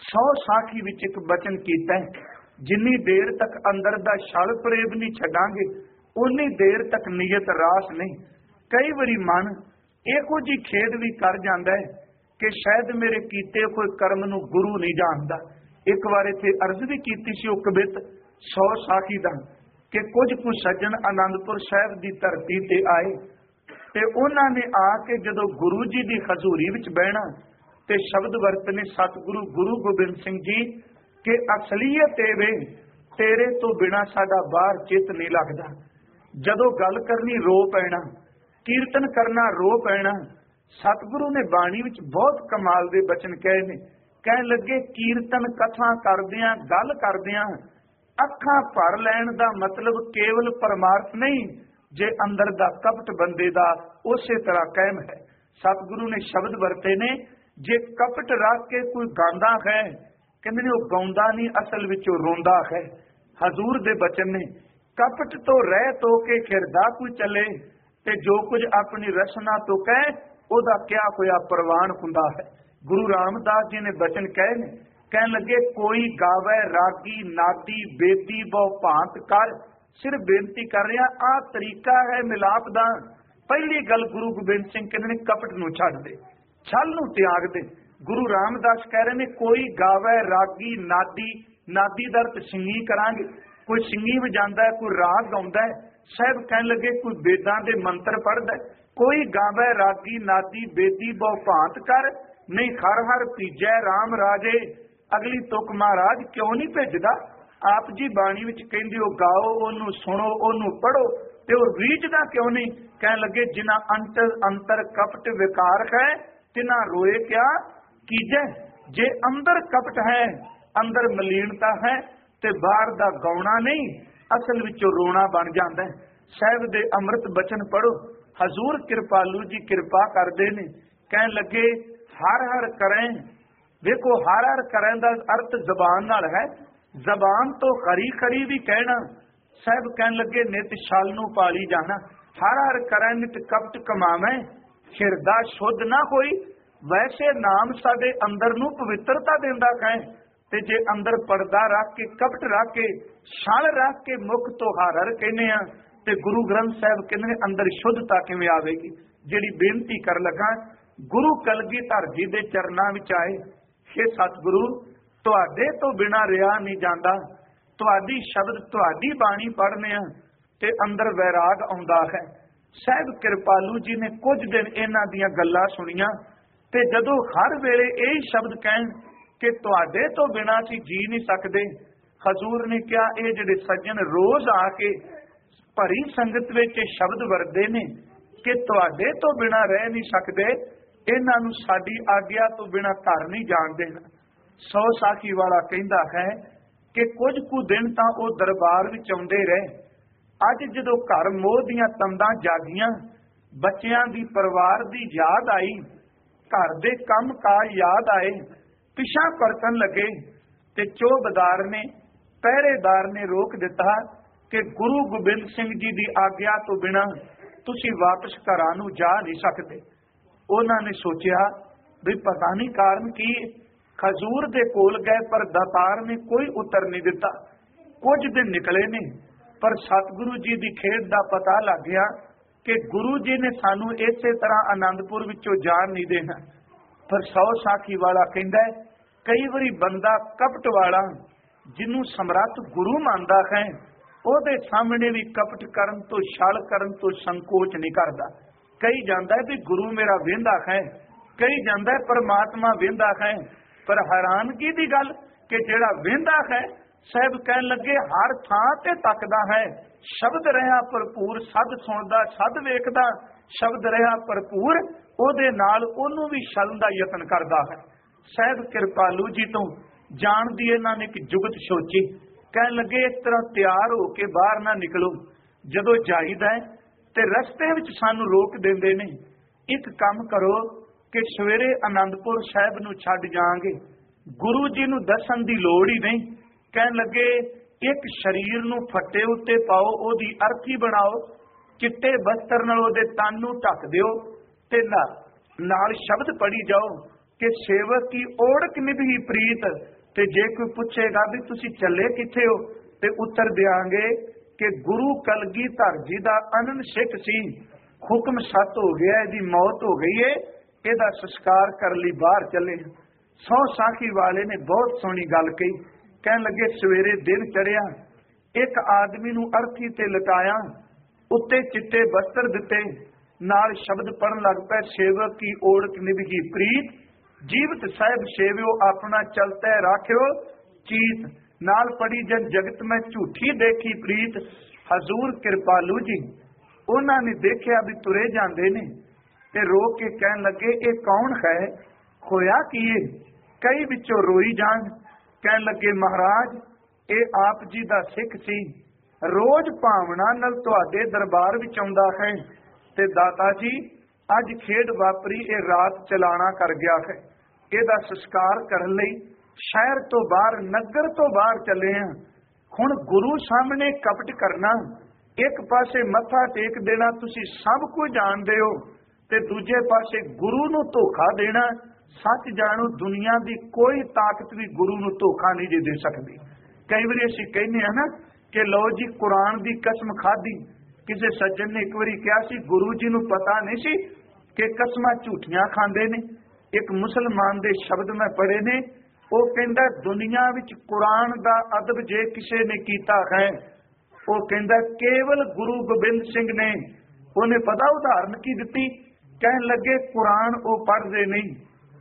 100 ਸਾਖੀ ਵਿੱਚ ਇੱਕ ਬਚਨ ਕੀਤਾ ਹੈ, ਜਿੰਨੀ ਦੇਰ ਤੱਕ ਅੰਦਰ ਦਾ ਛਲ ਪ੍ਰੇਮ ਨਹੀਂ ਛੱਡਾਂਗੇ ਉਨੀ ਦੇਰ ਤੱਕ ਨੀਅਤ ਰਾਸ ਨਹੀਂ। ਕਈ ਵਾਰੀ ਮਨ ਇਹੋ ਜਿਹੀ ਖੇਡ ਵੀ ਕਰ ਜਾਂਦਾ ਹੈ ਕਿ ਸ਼ਾਇਦ ਮੇਰੇ ਕੀਤੇ ਕੋਈ ਕਰਮ ਨੂੰ ਗੁਰੂ ਨਹੀਂ ਜਾਣਦਾ। ਇੱਕ ਵਾਰ ਇੱਥੇ ਅਰਜ਼ ਵੀ ਕੀਤੀ ਸੀ ਉਹ ਕਵਿਤ 100 ਸਾਖੀ ਦਾ ਕਿ ਕੁਝ ਕੁ ਸੱਜਣ ਆਨੰਦਪੁਰ ਸਾਹਿਬ ਦੀ ਧਰਤੀ ਤੇ ਆਏ ਤੇ ਉਹਨਾਂ ਨੇ ਆ ਕੇ ਜਦੋਂ ਗੁਰੂ ਜੀ ਦੀ ਹਜ਼ੂਰੀ ਵਿੱਚ ਬਹਿਣਾ ਤੇ ਸ਼ਬਦ ਵਰਤਨੇ ਸਤਿਗੁਰੂ ਗੁਰੂ ਗੋਬਿੰਦ ਸਿੰਘ ਜੀ ਕਿ ਅਸਲੀਅਤ ਇਹ ਵੇ ਤੇਰੇ ਤੋਂ ਬਿਨਾ ਸਾਡਾ ਬਾਹਰ ਚਿੱਤ ਨਹੀਂ ਲੱਗਦਾ। ਜਦੋਂ ਗੱਲ ਕਰਨੀ ਰੋ ਪੈਣਾ, ਕੀਰਤਨ ਕਰਨਾ ਰੋ ਪੈਣਾ। ਸਤਿਗੁਰੂ ਨੇ ਬਾਣੀ ਵਿੱਚ ਬਹੁਤ ਕਮਾਲ ਦੇ ਬਚਨ ਕਹੇ ਨੇ। ਕਹਿਣ ਲੱਗੇ ਕੀਰਤਨ ਕਥਾ ਕਰਦਿਆਂ ਗੱਲ ਕਰਦਿਆਂ ਅੱਖਾਂ ਭਰ ਲੈਣ ਦਾ ਮਤਲਬ ਕੇਵਲ ਪਰਮਾਰਥ ਨਹੀਂ ਜੇ ਅੰਦਰ ਦਾ ਕਪਟ ਬੰਦੇ ਦਾ ਉਸੇ ਤਰ੍ਹਾਂ ਕਾਇਮ ਹੈ। ਸਤਿਗੁਰੂ ਨੇ ਸ਼ਬਦ ਵਰਤੇ ਨੇ, ਜੇ ਕਪਟ ਰੱਖ ਕੇ ਕੋਈ ਗਾਉਂਦਾ ਹੈ, ਕਹਿੰਦੇ ਨੇ ਉਹ ਗਾਉਂਦਾ ਨਹੀਂ ਅਸਲ ਵਿੱਚ ਉਹ ਰੋਂਦਾ ਹੈ। ਹਜ਼ੂਰ ਦੇ ਬਚਨ ਨੇ, ਕਪਟ ਤੋਂ ਰਹਿ ਤੋ ਕੇ ਖਿਰਦਾ ਕੋਈ ਚੱਲੇ ਤੇ ਜੋ ਕੁਝ ਆਪਣੀ ਰਸਨਾ ਤੋਂ ਕਹੇ ਉਹਦਾ ਕਿਆ ਹੋਇਆ ਪ੍ਰਵਾਨ ਹੁੰਦਾ ਹੈ। ਗੁਰੂ ਰਾਮਦਾਸ ਜੀ ਨੇ ਬਚਨ ਕਹੇ ਨੇ, ਕਹਿਣ ਲੱਗੇ ਕੋਈ ਗਾਵੇ ਰਾਗੀ ਨਾਦੀ ਬੇਦੀ ਬਹੁ ਭਾਂਤ ਕਰ। ਸਿਰਫ ਬੇਨਤੀ ਕਰ ਰਿਹਾ ਆਹ ਤਰੀਕਾ ਹੈ ਮਿਲਾਪ ਦਾ। ਪਹਿਲੀ ਗੱਲ ਗੁਰੂ ਗੋਬਿੰਦ ਸਿੰਘ ਕਹਿੰਦੇ ਨੇ ਕਪਟ ਨੂੰ ਛੱਡ ਦੇ, ਛਲ ਨੂੰ ਤਿਆਗ ਦੇ। ਗੁਰੂ ਰਾਮਦਾਸ ਕਹਿ ਰਹੇ ਨੇ ਕੋਈ ਗਾਵੇ ਰਾਗੀ ਨਾਦੀ, ਨਾਦੀ ਦਾ ਅਰਥ ਸਿੰਗੀ ਕਰਾਂਗੇ, ਕੋਈ ਸਿੰਗੀ ਵਜਾਉਂਦਾ ਹੈ, ਕੋਈ ਰਾਗ ਗਾਉਂਦਾ ਹੈ। ਸਾਹਿਬ ਕਹਿਣ ਲੱਗੇ ਕੋਈ ਵੇਦਾਂ ਦੇ ਮੰਤਰ ਪੜ੍ਹਦਾ, ਕੋਈ ਗਾਵੇ ਰਾਗੀ ਨਾਦੀ ਬੇਦੀ ਬਹੁ ਭਾਂਤ ਕਰ, ਨਹੀਂ ਹਰ ਹਰ ਭੀਜੈ ਰਾਮ ਰਾਜੇ। ਅਗਲੀ ਤੁਕ ਮਹਾਰਾਜ ਕਿਉਂ ਨਹੀਂ ਭੇਜਦਾ? ਆਪ ਜੀ ਬਾਣੀ ਵਿੱਚ ਕਹਿੰਦੇ ਹੋ ਗਾਓ, ਉਹਨੂੰ ਸੁਣੋ, ਉਹਨੂੰ ਪੜੋ, ਤੇ ਉਹ ਰੀਝਦਾ ਕਿਉਂ ਨਹੀਂ? ਕਹਿਣ ਲੱਗੇ ਜਿਨ੍ਹਾਂ ਅੰਤਰ ਕਪਟ ਵਿਕਾਰ ਹੈ ਤਿਨਾ ਰੋਏ ਕਿਆ ਕੀਜੈ। ਜੇ ਅੰਦਰ ਕਪਟ ਹੈ, ਅੰਦਰ ਮਲੀਨਤਾ ਹੈ ਤੇ ਬਾਹਰ ਦਾ ਗਾਉਣਾ ਨਹੀਂ ਅਸਲ ਵਿੱਚੋਂ ਰੋਣਾ ਬਣ ਜਾਂਦਾ ਹੈ। ਸਾਹਿਬ ਦੇ ਅੰਮ੍ਰਿਤ ਬਚਨ ਪੜੋ। ਹਜ਼ੂਰ ਕਿਰਪਾਲੂ ਜੀ ਕਿਰਪਾ ਕਰਦੇ ਨੇ। ਕਹਿਣ ਲੱਗੇ ਹਰ ਹਰ ਕਰੈ। ਦੇਖੋ ਹਰ ਹਰ ਕਰਨ ਦਾ ਅਰਥ ਜ਼ਬਾਨ ਨਾਲ ਹੈ, ਜ਼ਬਾਨ ਤੋਂ ਖਰੀ ਖਰੀ ਵੀ ਕਹਿਣਾ। ਸਾਹਿਬ ਕਹਿਣ ਲੱਗੇ ਨਿਤ ਛਲ ਨੂੰ ਪਾਲੀ ਜਾਣਾ। ਹਰ ਹਰ ਕਰੈ ਨਿਤ ਕਪਟ ਕਮਾਵੇਂ, ਹਿਰਦਾ ਸ਼ੁੱਧ ਨਾ ਹੋਈ। ਵੈਸੇ ਨਾਮ ਸਾਡੇ ਅੰਦਰ ਨੂੰ ਪਵਿੱਤਰਤਾ ਦਿੰਦਾ ਹੈ, ਤੇ ਜੇ ਅੰਦਰ ਪਰਦਾ ਰੱਖ ਕੇ ਕਪਟ ਰੱਖ ਕੇ ਛਲ ਰੱਖ ਕੇ ਮੁਖ ਤੋਂ ਹਰ ਹਰ ਕਹਿੰਦੇ ਆ ਤੇ ਗੁਰੂ ਗ੍ਰੰਥ ਸਾਹਿਬ ਕਹਿੰਦੇ ਨੇ ਅੰਦਰ ਸ਼ੁੱਧਤਾ ਕਿਵੇਂ ਆਵੇਗੀ? ਜਿਹੜੀ ਬੇਨਤੀ ਕਰ ਲੱਗਾ ਗੁਰੂ ਕਲਗੀਧਰ ਜੀ ਦੇ ਚਰਨਾਂ ਵਿੱਚ ਆਏ, हे ਸਤਿਗੁਰੂ ਤੁਹਾਡੇ ਤੋਂ ਬਿਨਾਂ ਰਿਹਾ ਨਹੀਂ ਜਾਂਦਾ। ਤੁਹਾਡੀ ਸ਼ਬਦ ਤੁਹਾਡੀ ਬਾਣੀ ਪੜ੍ਹਨੇ ਆ ਤੇ ਅੰਦਰ ਵੈਰਾਗ ਆਉਂਦਾ ਹੈ। ਸਾਹਿਬ ਕਿਰਪਾਲੂ ਜੀ ਨੇ ਕੁਝ ਦਿਨ ਇਹਨਾਂ ਦੀਆਂ ਗੱਲਾਂ ਸੁਣੀਆਂ ਤੇ ਜਦੋਂ ਹਰ ਵੇਲੇ ਇਹ ਸ਼ਬਦ ਕਹਿਣ ਕਿ ਤੁਹਾਡੇ ਤੋਂ ਬਿਨਾਂ ਅਸੀਂ ਜੀ ਨਹੀਂ ਸਕਦੇ, ਹਜ਼ੂਰ ਨੇ ਕਿਹਾ ਇਹ ਜਿਹੜੇ ਸੱਜਣ ਰੋਜ਼ ਆ ਕੇ ਭਰੀ ਸੰਗਤ ਵਿੱਚ ਸ਼ਬਦ ਵਰਦੇ ਨੇ ਕਿ ਤੁਹਾਡੇ ਤੋਂ ਬਿਨਾਂ ਰਹਿ ਨਹੀਂ ਸਕਦੇ, ਇਹਨਾਂ ਨੂੰ ਸਾਡੀ ਆਗਿਆ ਤੋਂ ਬਿਨਾਂ ਘਰ ਨਹੀਂ ਜਾਣ ਦੇਣਾ। 100 ਸਾਖੀ ਵਾਲਾ ਕਹਿੰਦਾ ਹੈ ਕਿ ਕੁਝ ਕੁ ਦਿਨ ਤਾਂ ਉਹ ਦਰਬਾਰ ਵਿੱਚ ਆਉਂਦੇ ਰਹੇ। ਅੱਜ ਜਦੋਂ ਘਰ ਮੋਹ ਦੀਆਂ ਤੰਦਾਂ ਜਾਗੀਆਂ, ਬੱਚਿਆਂ ਦੀ ਪਰਿਵਾਰ ਦੀ ਯਾਦ ਆਈ, ਘਰ ਦੇ ਕੰਮ ਕਾਜ ਯਾਦ ਆਏ, ਪਿਛਾਂ ਪਰਤਣ ਲੱਗੇ ਤੇ ਚੌਬਦਾਰ ਨੇ, ਪਹਿਰੇਦਾਰ ਨੇ ਰੋਕ ਦਿੱਤਾ ਕਿ ਗੁਰੂ ਗੋਬਿੰਦ ਸਿੰਘ ਜੀ ਦੀ ਆਗਿਆ ਤੋਂ ਬਿਨਾਂ ਤੁਸੀਂ ਵਾਪਸ ਘਰਾਂ ਨੂੰ ਜਾ ਨਹੀਂ ਸਕਦੇ। ਉਹਨਾਂ ਨੇ ਸੋਚਿਆ ਵੀ ਪਤਾ ਨਹੀਂ ਕਾਰਨ ਕੀ। ਹਜ਼ੂਰ ਦੇ ਕੋਲ ਗਏ ਪਰ ਦਾਤਾਰ ਨੇ ਕੋਈ ਉੱਤਰ ਨਹੀਂ ਦਿੱਤਾ। ਕੁਝ ਦਿਨ ਨਿਕਲੇ ਨੇ ਪਰ ਸਤਿਗੁਰੂ ਜੀ ਦੀ ਖੇਡ ਦਾ ਪਤਾ ਲੱਗ ਗਿਆ ਕਿ ਗੁਰੂ ਜੀ ਨੇ ਸਾਨੂੰ ਇਸੇ ਤਰ੍ਹਾਂ ਆਨੰਦਪੁਰ ਵਿੱਚੋਂ ਜਾਣ ਨਹੀਂ ਦੇਣਾ। ਪਰ 100 ਸਾਖੀ ਵਾਲਾ ਕਹਿੰਦਾ ਕਈ ਵਾਰੀ ਬੰਦਾ ਕਪਟ ਵਾਲਾ ਜਿਹਨੂੰ ਸਮਰੱਥ ਗੁਰੂ ਮੰਨਦਾ ਹੈ ਉਹਦੇ ਸਾਹਮਣੇ ਵੀ ਕਪਟ ਕਰਨ ਤੋਂ ਛਲ ਕਰਨ ਤੋਂ ਸੰਕੋਚ ਨਹੀਂ ਕਰਦਾ। ਕਈ ਜਾਂਦਾ ਵੀ ਗੁਰੂ ਮੇਰਾ ਵੇਂਦਾ ਹੈ, ਕਈ ਜਾਂਦਾ ਪਰਮਾਤਮਾ ਵੇਂਦਾ ਹੈ। ਪਰ ਹੈਰਾਨਗੀ ਦੀ ਗੱਲ ਕਿ ਜਿਹੜਾ ਵੇਂਦਾ ਹੈ, ਸਾਹਿਬ ਕਹਿਣ ਲੱਗੇ ਹਰ ਥਾਂ ਤੇ ਤੱਕਦਾ ਹੈ, ਸ਼ਬਦ ਰਿਹਾ ਭਰਪੂਰ, ਸਦ ਸੁਣਦਾ, ਸਦ ਵੇਖਦਾ, ਸ਼ਬਦ ਰਿਹਾ ਭਰਪੂਰ, ਉਹਦੇ ਨਾਲ ਉਹਨੂੰ ਵੀ ਛਲਣ ਦਾ ਯਤਨ ਕਰਦਾ ਹੈ। ਸਾਹਿਬ ਕਿਰਪਾਲੂ ਜੀ ਤੋਂ ਜਾਣ ਦੀ ਇਹਨਾਂ ਨੇ ਇੱਕ ਜੁਗਤ ਸੋਚੀ। ਕਹਿਣ ਲੱਗੇ ਇਸ ਤਰ੍ਹਾਂ ਤਿਆਰ ਹੋ ਕੇ ਬਾਹਰ ਨਾ ਨਿਕਲੋ, ਜਦੋਂ ਜਾਈਦਾ ਤੇ ਰਸਤੇ ਵਿੱਚ ਸਾਨੂੰ ਰੋਕ ਦਿੰਦੇ ਨੇ। ਇੱਕ ਕੰਮ ਕਰੋ ਕਿ ਸਵੇਰੇ ਆਨੰਦਪੁਰ ਸਾਹਿਬ ਨੂੰ ਛੱਡ ਜਾਵਾਂਗੇ, ਗੁਰੂ ਜੀ ਨੂੰ ਦੱਸਣ ਦੀ ਲੋੜ ਹੀ ਨਹੀਂ। ਕਹਿਣ ਲੱਗੇ ਇੱਕ ਸਰੀਰ ਨੂੰ ਫੱਟੇ ਉੱਤੇ ਪਾਓ, ਉਹਦੀ ਅਰਥੀ ਬਣਾਓ, ਚਿੱਟੇ ਬਸਤਰ ਨਾਲ ਉਹਦੇ ਤਨ ਨੂੰ ਢੱਕ ਦਿਓ ਤੇ ਨਾਲ ਸ਼ਬਦ ਪੜ੍ਹੀ ਜਾਓ। कि सेवक की ओढ़क निभगी प्रीत। ते जे कोई पूछेगा भी तुसी चले किथे हो, ते उत्तर देंगे कि गुरु कलगीधर जी दा अनन सिख सी, हुक्म सत हो गया, इहदी मौत हो गई है, इहदा संस्कार कर लई बाहर चले। सौ साखी वाले ने बहुत सोहनी गल कही, कहन लगे सवेरे दिन चढ़िया, एक आदमी नूं अर्थी ते लटाया, उत्ते चिट्टे वस्त्र दिते, नाल शब्द पढ़न लग पए, सेवक की ओढ़क निभगी प्रीत, जीवत साहिब सेवियो अपना चलते राखियो चीत, नाल पड़ी जन जगत में झूठी देखी प्रीत। हजूर कृपालू जी उन्होंने देखिया भी तुरे जाते ने, ते रो के कहन लगे ये कौन है, होया की है? कई विचों रोई जान, कहन लगे महाराज ये आप जी दा सिख सी, रोज भावना नाल तुहाडे दरबार विच आउंदा है, ते दाता जी अज खेड वापरी ये रात चलाना कर गया है, ਇਹਦਾ ਸੰਸਕਾਰ ਕਰਨ ਲਈ ਸ਼ਹਿਰ ਤੋਂ ਬਾਹਰ ਨਗਰ ਤੋਂ ਬਾਹਰ ਚੱਲੇ ਆ। ਹੁਣ ਗੁਰੂ ਸਾਹਮਣੇ ਕਪਟ ਕਰਨਾ, ਇੱਕ ਪਾਸੇ ਮੱਥਾ ਟੇਕ ਦੇਣਾ ਤੁਸੀਂ ਸਭ ਕੁਝ ਜਾਣਦੇ ਹੋ, ਤੇ ਦੂਜੇ ਪਾਸੇ ਗੁਰੂ ਨੂੰ ਧੋਖਾ ਦੇਣਾ। ਸੱਚ ਜਾਣੋ ਦੁਨੀਆ ਦੀ ਕੋਈ ਤਾਕਤ ਵੀ ਗੁਰੂ ਨੂੰ ਧੋਖਾ ਨਹੀਂ ਦੇ ਸਕਦੀ। ਕਈ ਵਾਰੀ ਅਸੀਂ ਕਹਿੰਦੇ ਆ ਨਾ ਕਿ ਲਓ ਜੀ ਕੁਰਾਨ ਦੀ ਕਸਮ ਖਾਧੀ। ਕਿਸੇ ਸੱਜਣ ਨੇ ਇੱਕ ਵਾਰੀ ਕਿਹਾ ਸੀ ਗੁਰੂ ਜੀ ਨੂੰ ਪਤਾ ਨਹੀਂ ਸੀ ਕਿ ਕਸਮਾਂ ਝੂਠੀਆਂ ਖਾਂਦੇ ਨੇ। एक मुसलमान दे शब्द मैं पढ़े ने, वो कहता दुनिया विच कुरान दा अदब जे किसी ने कीता है, वो कहता केवल गुरु गोबिंद सिंह ने। उन्हें पता उदाहरण की दी, कहन लगे कुरान वो पढ़ते नहीं,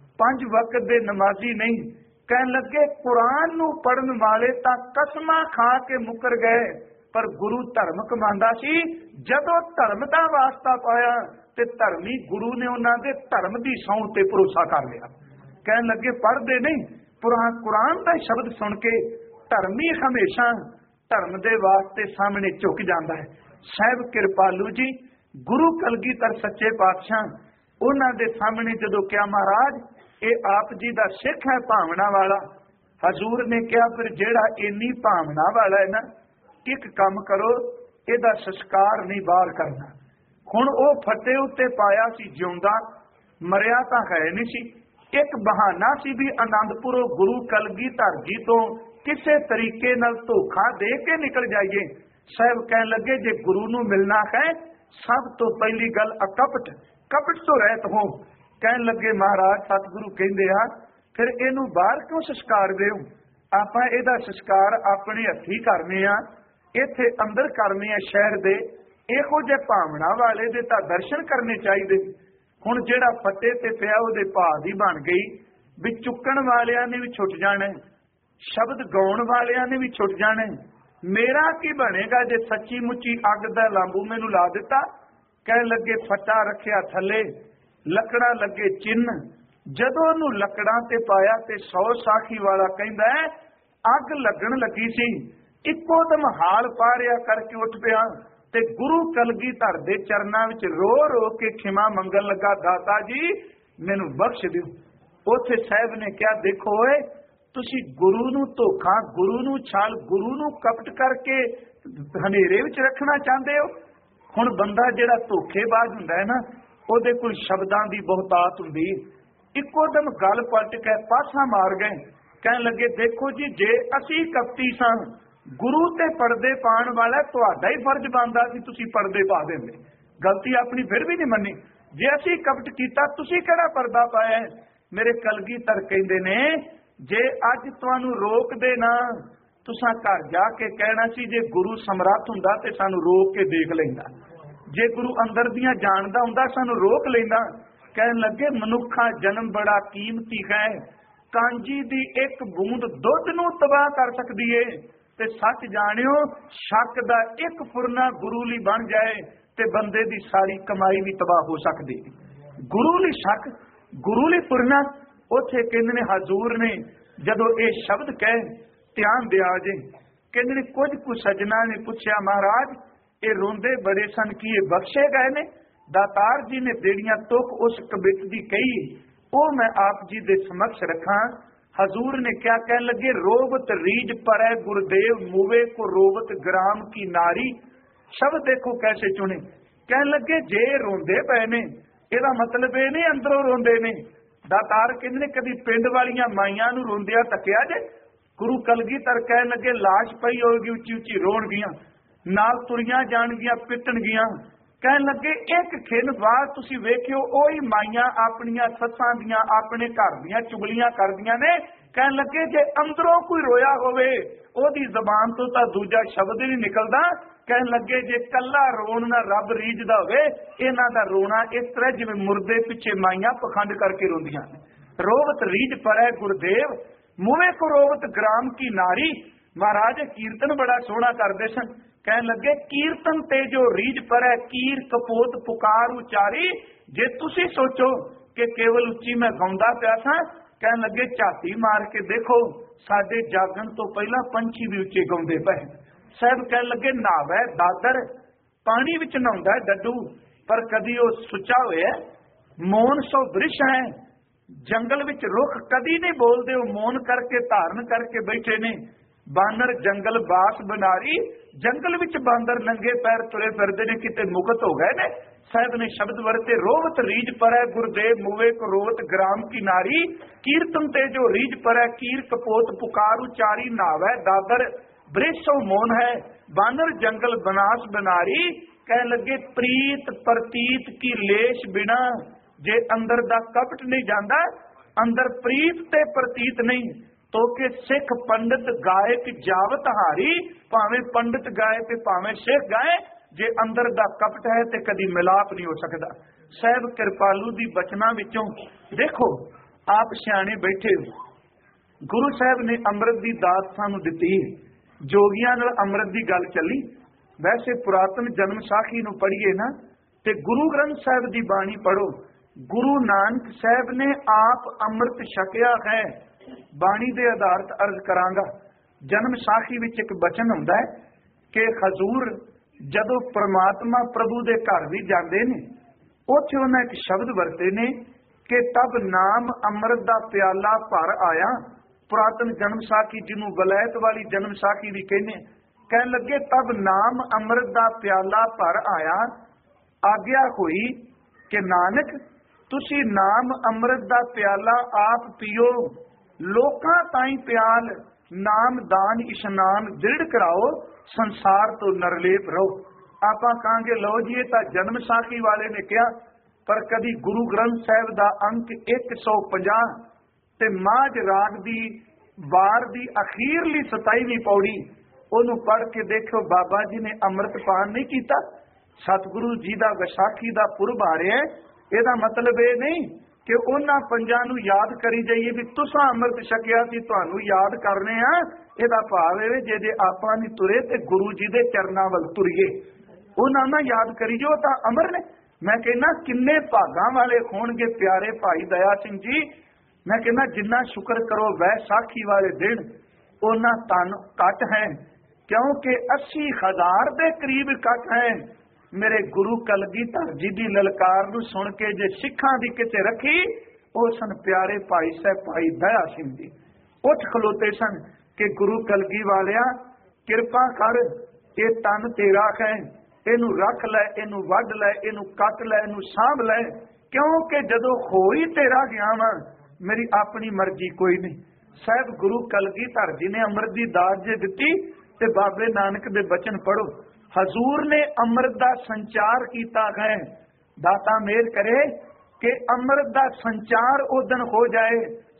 5 वक्त दे नमाजी नहीं, कहन लगे कुरान नू पढ़न वाले तां कसमां खा के मुकर गए, पर गुरु धर्म कमांदा सी। जदों धर्म दा वास्ता पाया ते धर्मी गुरु ने उन्होंने धर्म की सौं ते भरोसा कर लिया। कहन लगे पढ़ते नहीं, कुरान का शब्द सुन के धर्मी हमेशा धर्म के वास्ते सामने झुक जाता है। साहिब कृपालू जी गुरु कलगीधर सच्चे पातशाह उन्होंने सामने जदों क्या महाराज ये आप जी का सिख है भावना वाला, हजूर ने कहा फिर जेड़ा इन्नी भावना वाला है ना, एक काम करो ਇਹਦਾ संस्कार नहीं बाहर करना। हुण वो फटे उत्ते पाया सी जिउंदा, मरिया तां है नहीं सी। एक बहाना सी भी आनंदपुरों गुरु कलगीधर जी तो किसी तरीके नाल धोखा दे के निकल जाइए। साहब कहन लगे जे गुरु नूं मिलना है सब तो पहली गल अकपट, कपट तो रहत हो। कहन लगे महाराज सतगुरु कहंदे आ फिर इहनूं बाहर क्यों संस्कार देओ, आपां इहदा संस्कार अपने हत्थी करने आ, इत्थे अंदर करने आ शहर दे। ਇਹੋ ਜਿਹੇ ਭਾਵਨਾ ਵਾਲੇ ਦੇ ਤਾਂ ਦਰਸ਼ਨ ਕਰਨੇ ਚਾਹੀਦੇ। ਹੁਣ ਜਿਹੜਾ ਫੱਟੇ ਤੇ ਪਿਆ ਉਹਦੇ ਭਾਅ ਦੀ ਬਣ ਗਈ, ਵੀ ਚੁੱਕਣ ਵਾਲਿਆਂ ਨੇ ਵੀ ਛੁੱਟ ਜਾਣਾ, ਸ਼ਬਦ ਗਾਉਣ ਵਾਲਿਆਂ ਨੇ ਵੀ ਛੁੱਟ ਜਾਣਾ। ਮੇਰਾ ਕੀ ਬਣੇਗਾ ਜੇ ਸੱਚੀ ਮੁੱਚੀ ਅੱਗ ਦਾ ਲਾਂਬੂ ਮੈਨੂੰ ਲਾ ਦਿੱਤਾ। ਕਹਿਣ ਲੱਗੇ ਫੱਟਾ ਰੱਖਿਆ ਥੱਲੇ, ਲੱਕੜਾਂ ਲੱਗੇ ਚਿੰਨ, ਜਦੋਂ ਉਹਨੂੰ ਲੱਕੜਾਂ ਤੇ ਪਾਇਆ ਤੇ 100 ਸਾਖੀ ਵਾਲਾ ਕਹਿੰਦਾ ਅੱਗ ਲੱਗਣ ਲੱਗੀ ਸੀ, ਇੱਕੋ ਦਮ ਹਾਲ ਪਾਰਿਆ ਕਰਕੇ ਉੱਠ ਪਿਆ ਤੇ ਗੁਰੂ ਕਲਗੀਧਰ ਦੇ ਚਰਨਾਂ ਵਿੱਚ ਰੋ ਰੋ ਕੇ ਖਿਮਾ ਮੰਗਣ ਲੱਗਾ, ਦਾਤਾ ਜੀ ਮੈਨੂੰ ਬਖਸ਼ ਦਿਓ। ਉੱਥੇ ਸਾਹਿਬ ਨੇ ਕਿਹਾ ਦੇਖੋ ਓਏ ਤੁਸੀਂ ਗੁਰੂ ਨੂੰ ਧੋਖਾ, ਗੁਰੂ ਨੂੰ ਛਾਲ, ਗੁਰੂ ਨੂੰ ਕਪਟ ਕਰਕੇ ਹਨੇਰੇ ਵਿੱਚ ਰੱਖਣਾ ਚਾਹੁੰਦੇ ਹੋ। ਹੁਣ ਬੰਦਾ ਜਿਹੜਾ ਧੋਖੇਬਾਜ਼ ਹੁੰਦਾ ਹੈ ਨਾ, ਉਹਦੇ ਕੋਲ ਸ਼ਬਦਾਂ ਦੀ ਬਹੁਤਾਤ ਹੁੰਦੀ, ਇੱਕੋ ਦਮ ਗੱਲ ਪਲਟ ਕੇ ਪਾਸਾ ਮਾਰ ਗਏ। ਕਹਿਣ ਲੱਗੇ ਦੇਖੋ ਜੀ ਜੇ ਅਸੀਂ ਕਪਟੀ ਸਾਂ, गुरु ते पर्दे पाण वाला तुहाडा ही फर्ज बनदा सी तुसीं पर्दे पा देंदे, गलती अपनी फिर भी नहीं मन्नी। जे असीं कपट कीता तुसीं किहड़ा पर्दा पाया। मेरे कलगीधर कहंदे ने जे अज तुहानूं रोक दे ना, तुसां घर जाके कहना सी जे गुरु समर्थ हुंदा ते सानूं रोक के देख लैंदा, जे गुरु अंदर दियां जाणदा हुंदा सानूं रोक लैंदा। कहण लगे मनुखा जन्म बड़ा कीमती है, कांजी दी एक बूंद दुध नूं तबाह कर सकदी है। ते सच जानियो शक दा एक फुरना गुरु लई बन जाए ते बंदे दी सारी कमाई भी तबाह हो सकदी। गुरु लई शक, गुरु लई फुरना। उत्थे कहंदे ने हजूर ने जदों ये शब्द कहे ध्यान दिया जे, कहंदे ने कुछ सजना ने पूछया महाराज ये रोंदे बड़े सन कि ये बख्शे गए ने। दातार जी ने देड़ियां तुक उस कबित दी कही, वो मैं आप जी दे समक्ष रखा। हजूर ने क्या कहने लगे रोबत रीज पर है गुरुदेव मुवे को रोबत ग्राम की नारी। शब्द देखो कैसे चुने। कहने लगे जे रोंदे पे ने, ਇਹਦਾ मतलब ये नहीं अंदरों रोंदे ने, ਦਾਤਾਰ ਕਹਿੰਦੇ ਨੇ ਕਦੀ ਪਿੰਡ ਵਾਲੀਆਂ ਮਾਈਆਂ ਨੂੰ ਰੋਂਦਿਆਂ ਤੱਕਿਆ ਜੇ? ਗੁਰੂ ਕਲਗੀਧਰ ਕਹਿਣ ਲੱਗੇ ਲਾਸ਼ ਪਈ ਹੋਏਗੀ ਉੱਚੀ ਉੱਚੀ ਰੋਣਗੀਆਂ, ਨਾਲ ਤੁਰੀਆਂ ਜਾਣਗੀਆਂ, ਪਿੱਟਣਗੀਆਂ। ਕਹਿਣ ਲੱਗੇ ਇੱਕ ਖਿੰਨ ਬਾਅਦ ਤੁਸੀਂ ਵੇਖਿਓ ਉਹੀ ਮਾਈਆਂ ਆਪਣੀਆਂ ਸੱਸਾਂ ਦੀਆਂ ਆਪਣੇ ਘਰ ਦੀਆਂ ਚੁਗਲੀਆਂ ਕਰਦੀਆਂ ਨੇ। ਕਹਿਣ ਲੱਗੇ ਜੇ ਅੰਦਰੋਂ ਕੋਈ ਰੋਇਆ ਹੋਵੇ ਉਹਦੀ ਜ਼ਬਾਨ ਤੋਂ ਤਾਂ ਦੂਜਾ ਸ਼ਬਦ ਹੀ ਨਹੀਂ ਨਿਕਲਦਾ। ਕਹਿਣ ਲੱਗੇ ਜੇ ਕੱਲਾ ਰੋਣ ਨਾ ਰੱਬ ਰੀਝਦਾ ਹੋਵੇ, ਇਹਨਾਂ ਦਾ ਰੋਣਾ ਇਸ ਤਰ੍ਹਾਂ ਜਿਵੇਂ ਮੁਰਦੇ ਪਿੱਛੇ ਮਾਈਆਂ ਪਖੰਡ ਕਰਕੇ ਰੋਂਦੀਆਂ ਨੇ। ਰੋਵਤ ਰੀਝ ਪਰੈ ਗੁਰਦੇਵ, ਮੂਹੇ ਕੋ ਰੋਵਤ ਗ੍ਰਾਮ ਕੀ ਨਾਰੀ। ਮਹਾਰਾਜ ਕੀਰਤਨ ਬੜਾ ਸੋਹਣਾ ਕਰਦੇ ਸਨ। ਕਹਿਣ ਲੱਗੇ ਕੀਰਤਨ ਤੇ ਜੋ ਰੀਝ ਪਰੈ, ਕੀਰ ਕਪੋਤ ਪੁਕਾਰ ਉਚਾਰੀ। ਜੇ ਤੁਸੀਂ ਸੋਚੋ ਕਿ ਕੇਵਲ ਉੱਚੀ ਮੈਂ ਗਾਉਂਦਾ ਪਿਆ ਸਾਂ, ਕਹਿਣ ਲੱਗੇ ਝਾਤੀ ਮਾਰ ਕੇ ਦੇਖੋ ਸਾਡੇ ਜਾਗਣ ਤੋਂ ਪਹਿਲਾਂ ਪੰਛੀ ਵੀ ਉੱਚੇ ਗਾਉਂਦੇ ਪਏ। ਸਾਹਿਬ ਕਹਿਣ ਲੱਗੇ ਨਾਵੈ ਦਾਦਰ, ਪਾਣੀ ਵਿੱਚ ਨਹਾਉਂਦਾ ਡੱਡੂ, ਪਰ ਕਦੀ ਉਹ ਸੁੱਚਾ ਹੋਇਆ। ਮੋਨ ਸੋ ਬ੍ਰਿਸ਼ ਹੈ, ਜੰਗਲ ਵਿੱਚ ਰੁੱਖ ਕਦੀ ਨਹੀਂ ਬੋਲਦੇ, ਉਹ ਮੌਨ ਕਰਕੇ ਧਾਰਨ ਕਰਕੇ ਬੈਠੇ ਨੇ। ਬਾਨਰ ਜੰਗਲ ਬਾਸ ਬਨਾਰੀ, ਜੰਗਲ ਵਿੱਚ ਬਾਂਦਰ ਨੰਗੇ ਪੈਰ ਤੁਰੇ ਫਿਰਦੇ ਨੇ, ਕਿਤੇ ਮੁਕਤ ਹੋ ਗਏ ਨੇ। ਸਾਹਿਬ ਨੇ ਸ਼ਬਦ ਵਰਤੇ ਰੋਵਤ ਰੀਝ ਪਰੈ ਗੁਰਦੇਵ, ਮੂਵੇ ਕੋ ਰੋਵਤ ਗ੍ਰਾਮ ਕੀ ਨਾਰੀ। ਕੀਰਤਨ ਤੇ ਜੋ ਰੀਝ ਪਰੈ, ਕੀਰ ਕਪੋਤ ਪੁਕਾਰ ਉਚਾਰੀ। ਨਾਵੈ ਦਾਦਰ ਬ੍ਰਿਸ਼ੋ ਮੋਨ ਹੈ, ਬਾਨਰ ਜੰਗਲ ਬਨਾਸ ਬਨਾਰੀ। ਕਹਿ ਲੱਗੇ ਪ੍ਰੀਤ ਪ੍ਰਤੀਤ ਕੀ ਲੇਸ਼ ਬਿਨਾ, ਜੇ ਅੰਦਰ ਦਾ ਕਪਟ ਨਹੀਂ ਜਾਂਦਾ, ਅੰਦਰ ਪ੍ਰੀਤ ਤੇ ਪ੍ਰਤੀਤ ਨਹੀਂ, ਤੋ ਕਿ ਸਿੱਖ ਪੰਡਿਤ ਗਾਇਕ ਜਾਵਤ ਹਾਰੀ। ਭਾਵੇਂ ਪੰਡਿਤ ਗਾਏ ਤੇ ਭਾਵੇਂ ਸਿੱਖ ਗਾਏ, ਜੇ ਅੰਦਰ ਦਾ ਕਪਟ ਹੈ ਤੇ ਕਦੀ ਮਿਲਾਪ ਨਹੀਂ ਹੋ ਸਕਦਾ। ਸਾਹਿਬ ਕਿਰਪਾਲੂ ਦੀ ਬਚਨਾਂ ਵਿੱਚੋਂ ਦੇਖੋ, ਆਪ ਸਿਆਣੇ ਬੈਠੇ ਹੋ, ਗੁਰੂ ਸਾਹਿਬ ਨੇ ਅੰਮ੍ਰਿਤ ਦੀ ਦਾਤ ਸਾਨੂੰ ਦਿੱਤੀ। ਜੋਗੀਆਂ ਨਾਲ ਅੰਮ੍ਰਿਤ ਦੀ ਗੱਲ ਚੱਲੀ। ਵੈਸੇ ਪੁਰਾਤਨ ਜਨਮ ਸਾਖੀ ਨੂੰ ਪੜ੍ਹੀਏ ਨਾ, ਤੇ ਗੁਰੂ ਗ੍ਰੰਥ ਸਾਹਿਬ ਦੀ ਬਾਣੀ ਪੜ੍ਹੋ। ਗੁਰੂ ਨਾਨਕ ਸਾਹਿਬ ਨੇ ਆਪ ਅੰਮ੍ਰਿਤ ਛਕਿਆ ਹੈ। ਬਾਣੀ ਦੇ ਆਧਾਰਿਤ ਅਰਜ਼ ਕਰਾਂਗਾ। ਜਨਮ ਸਾਖੀ ਵਿੱਚ ਇੱਕ ਬਚਨ ਹੁੰਦਾ ਹੈ ਕਿ ਹਜ਼ੂਰ ਜਦੋਂ ਪ੍ਰਮਾਤਮਾ ਪ੍ਰਭੂ ਦੇ ਘਰ ਵੀ ਜਾਂਦੇ ਨੇ, ਉੱਥੇ ਉਹਨਾਂ ਇੱਕ ਸ਼ਬਦ ਵਰਤੇ ਨੇ ਕਿ ਤਬ ਨਾਮ ਅੰਮ੍ਰਿਤ ਦਾ ਪਿਆਲਾ ਭਰ ਆਇਆ। ਪੁਰਾਤਨ ਜਨਮ ਸਾਖੀ ਜਿਹਨੂੰ ਵਲਾਇਤ ਵਾਲੀ ਜਨਮ ਸਾਖੀ ਵੀ ਕਹਿੰਦੇ। ਕਹਿਣ ਲੱਗੇ ਤਬ ਨਾਮ ਅੰਮ੍ਰਿਤ ਦਾ ਪਿਆਲਾ ਭਰ ਆਇਆ, ਆਗਿਆ ਹੋਈ ਕਿ ਨਾਨਕ ਤੁਸੀਂ ਨਾਮ ਅੰਮ੍ਰਿਤ ਦਾ ਪਿਆਲਾ ਆਪ ਪੀਓ, ਲੋਕਾਂ ਤਾਈਂ ਪਿਆਲ ਨਾਮ ਦਾਨ ਇਸ਼ਨਾਨ ਦ੍ਰਿੜ ਕਰਾਓ, ਸੰਸਾਰ ਤੋਂ ਨਰਲੇਪ ਰਹੋ। ਆਪਾਂ ਕਹਾਂਗੇ ਲਓ ਜੀ ਇਹ ਤਾਂ ਜਨਮ ਸਾਖੀ ਵਾਲੇ ਨੇ ਕਿਹਾ, ਪਰ ਕਦੀ ਗੁਰੂ ਗ੍ਰੰਥ ਸਾਹਿਬ ਦਾ ਅੰਕ 150 ਤੇ ਮਾਝ ਰਾਗ ਦੀ ਵਾਰ ਦੀ ਅਖੀਰਲੀ 27ਵੀਂ ਪੌੜੀ, ਉਹਨੂੰ ਪੜ੍ਹ ਕੇ ਦੇਖੋ। ਬਾਬਾ ਜੀ ਨੇ ਅੰਮ੍ਰਿਤਪਾਨ ਨਹੀਂ ਕੀਤਾ। ਸਤਿਗੁਰੂ ਜੀ ਦਾ ਵਿਸਾਖੀ ਦਾ ਪੁਰਬ ਆ ਰਿਹਾ। ਇਹਦਾ ਮਤਲਬ ਇਹ ਨਹੀਂ ਕਿ ਉਹਨਾਂ ਪੰਜਾਂ ਨੂੰ ਯਾਦ ਕਰੀ ਜਾਈਏ ਵੀ ਤੁਸੀਂ ਅੰਮ੍ਰਿਤ ਛਕਿਆ ਸੀ, ਤੁਹਾਨੂੰ ਯਾਦ ਕਰਨੇ ਆ। ਇਹਦਾ ਭਾਵ ਇਹ ਜੇ ਆਪਾਂ ਨਹੀਂ ਤੁਰੇ ਤੇ ਗੁਰੂ ਜੀ ਦੇ ਚਰਨਾਂ ਵੱਲ ਤੁਰੀਏ, ਉਹਨਾਂ ਨਾਲ ਯਾਦ ਕਰੀ ਜੋ ਤਾਂ ਅਮਰ ਨੇ। ਮੈਂ ਕਹਿੰਦਾ ਕਿੰਨੇ ਭਾਗਾਂ ਵਾਲੇ ਹੋਣਗੇ ਪਿਆਰੇ ਭਾਈ ਦਇਆ ਸਿੰਘ ਜੀ। ਮੈਂ ਕਹਿੰਦਾ ਜਿੰਨਾ ਸ਼ੁਕਰ ਕਰੋ ਵੈਸਾਖੀ ਵਾਲੇ ਦਿਨ, ਉਹਨਾਂ ਧਨ ਘੱਟ ਹੈ, ਕਿਉਂਕਿ 80,000 ਦੇ ਕਰੀਬ ਘੱਟ ਹੈ। ਮੇਰੇ ਗੁਰੂ ਕਲਗੀਧਰ ਜੀ ਦੀ ਲਲਕਾਰ ਨੂੰ ਸੁਣ ਕੇ ਜੇ ਸਿੱਖਾਂ ਦੀ ਕਿਤੇ ਰੱਖੀ, ਉਹ ਸਨ ਪਿਆਰੇ ਭਾਈ ਸਾਹਿਬ ਭਾਈ ਦਇਆ ਸਿੰਘ ਜੀ। ਉੱਠ ਖਲੋਤੇ ਸਨ ਕਿ ਗੁਰੂ ਕਲਗੀ ਵਾਲਿਆ ਕਿਰਪਾ ਕਰ, ਇਹ ਤਨ ਤੇਰਾ ਹੈ, ਇਹਨੂੰ ਰੱਖ ਲੈ, ਇਹਨੂੰ ਵੱਢ ਲੈ, ਇਹਨੂੰ ਕੱਟ ਲੈ, ਇਹਨੂੰ ਸਾਂਭ ਲੈ, ਕਿਉਂਕਿ ਜਦੋਂ ਹੋ ਹੀ ਤੇਰਾ ਗਿਆ ਵਾ, ਮੇਰੀ ਆਪਣੀ ਮਰਜ਼ੀ ਕੋਈ ਨਹੀਂ। ਸਾਹਿਬ ਗੁਰੂ ਕਲਗੀਧਰ ਜੀ ਨੇ ਅੰਮ੍ਰਿਤ ਦੀ ਦਾਤ ਜੇ ਦਿੱਤੀ ਤੇ ਬਾਬੇ ਨਾਨਕ ਦੇ ਬਚਨ ਪੜੋ। ਹਜ਼ੂਰ ਨੇ ਅੰਮ੍ਰਿਤ ਦਾ ਸੰਚਾਰ ਕੀਤਾ ਹੈ। ਦਾਤਾ ਮਿਹਰ ਕਰੇ ਕਿ ਅੰਮ੍ਰਿਤ ਦਾ ਸੰਚਾਰ ਉਦਨ ਹੋ ਜਾਏ।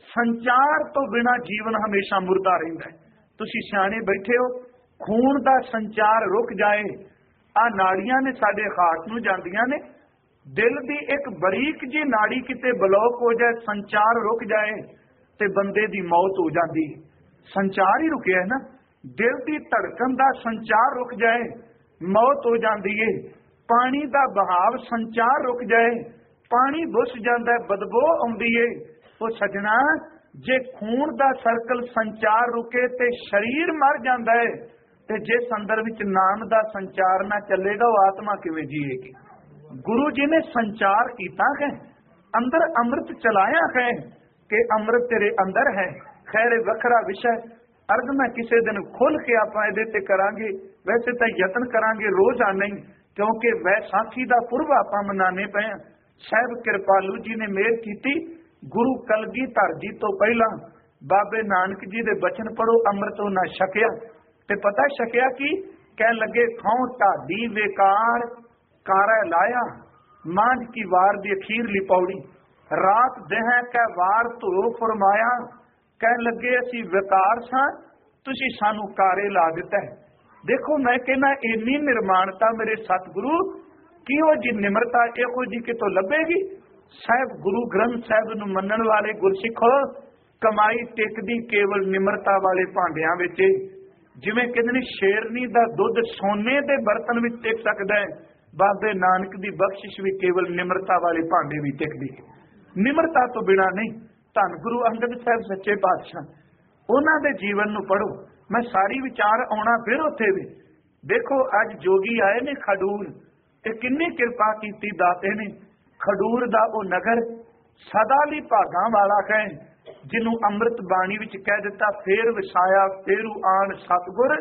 ਸੰਚਾਰ ਤੋਂ ਬਿਨਾ ਜੀਵਨ ਹਮੇਸ਼ਾ ਮੁਰਦਾ ਰਹਿੰਦਾ ਹੈ। ਤੁਸੀਂ ਸਿਆਣੇ ਬੈਠੇ ਹੋ, ਖੂਨ ਦਾ ਸੰਚਾਰ ਰੁਕ ਜਾਏ। ਆ ਨਾੜੀਆਂ ਨੇ ਸਾਡੇ ਹਾਰਟ ਨੂੰ ਜਾਂਦੀਆਂ ਨੇ, ਦਿਲ ਦੀ ਇੱਕ ਬਰੀਕ ਜੀ ਨਾੜੀ ਕਿਤੇ ਬਲੌਕ ਹੋ ਜਾਏ, ਸੰਚਾਰ ਰੁਕ ਜਾਏ ਤੇ ਬੰਦੇ ਦੀ ਮੌਤ ਹੋ ਜਾਂਦੀ। ਸੰਚਾਰ ਹੀ ਰੁਕਿਆ ਨਾ, ਦਿਲ ਦੀ ਧੜਕਣ ਦਾ ਸੰਚਾਰ ਰੁਕ ਜਾਏ, ਮੌਤ ਹੋ ਜਾਂਦੀ ਏ। ਪਾਣੀ ਦਾ ਬਹਾਵ ਸੰਚਾਰ ਰੁਕ ਜਾਏ, ਪਾਣੀ ਬੁੱਸ ਜਾਂਦਾ, ਬਦਬੂ ਆਉਂਦੀ ਏ। ਉਹ ਸਜਣਾ, ਜੇ ਖੂਨ ਦਾ ਸਰਕਲ ਸੰਚਾਰ ਰੁਕੇ ਤੇ ਸਰੀਰ ਮਰ ਜਾਂਦਾ ਹੈ, ਤੇ ਜਿਸ ਅੰਦਰ ਵਿੱਚ ਨਾਮ ਦਾ ਸੰਚਾਰ ਨਾ ਚੱਲੇਗਾ, ਉਹ ਆਤਮਾ ਕਿਵੇਂ ਜੀਏਗੀ। ਗੁਰੂ ਜੀ ਨੇ ਸੰਚਾਰ ਕੀਤਾ ਹੈ, ਅੰਦਰ ਅੰਮ੍ਰਿਤ ਚਲਾਇਆ ਹੈ ਕਿ ਅੰਮ੍ਰਿਤ ਤੇਰੇ ਅੰਦਰ ਹੈ। ਖੈਰ ਵੱਖਰਾ ਵਿਸ਼ਾ, ਅਰਗ ਮੈਂ ਕਿਸੇ ਦਿਨ ਖੁੱਲ ਕੇ ਆਪਾਂ ਇਹਦੇ ਤੇ ਕਰਾਂਗੇ। ਵੈਸੇ ਤਾਂ ਯਤਨ ਕਰਾਂਗੇ ਰੋਜ਼ ਆਣਾ ਹੀ, ਕਿਉਂਕਿ ਵੈਸਾਖੀ ਦਾ ਪੁਰਬ ਆਪਾਂ ਮਨਾਣੇ ਪਏ। ਸਾਹਿਬ ਕਿਰਪਾਲੂ ਜੀ ਨੇ ਮਿਹਰ ਕੀਤੀ गुरु कलगीधर जी तो पहला बाबे नानक जी दे बचन पढ़ो, अमृत ना छकिया। ते पता छकिया कि कह लगे खाओ ढाडी बेकार कारा लाया, मांझ की वार दी अखीरली पौड़ी, रात देह कै वार धो फरमाया। कह लगे असी बेकार सां, तुसी सानू कारे ला दिता है। देखो मैं कहना इन्नी निर्माणता मेरे सतगुरु किहो जी निमरता इहो जी कितों लभेगी। साहब गुरु ग्रंथ साहब नूं मनण वाले गुरसिखो कमाई टिकदी केवल निमरता वाले भांडियां विच। जिवें कहंदे ने शेरनी दा दुध सोने दे बर्तन विच टिक सकदा है, बाबे नानक दी बख्शिश भी केवल निमरता वाले भांडे भी टिकदी है। निमरता तो बिना नहीं। धन गुरु अंगद साहब सच्चे पातशाह उन्हां दे जीवन नूं पढ़ो। मैं सारी विचार आउणा फिर उत्थे भी देखो। अज जोगी आए ने खडूर, ते किन्नी किरपा कीती दाते ने। खडूर दा ओ नगर सदा लई भागां वाला कहे, जिन्हों अमृत बाणी विच कह दिता फेर वसाया फेरू आन सतगुर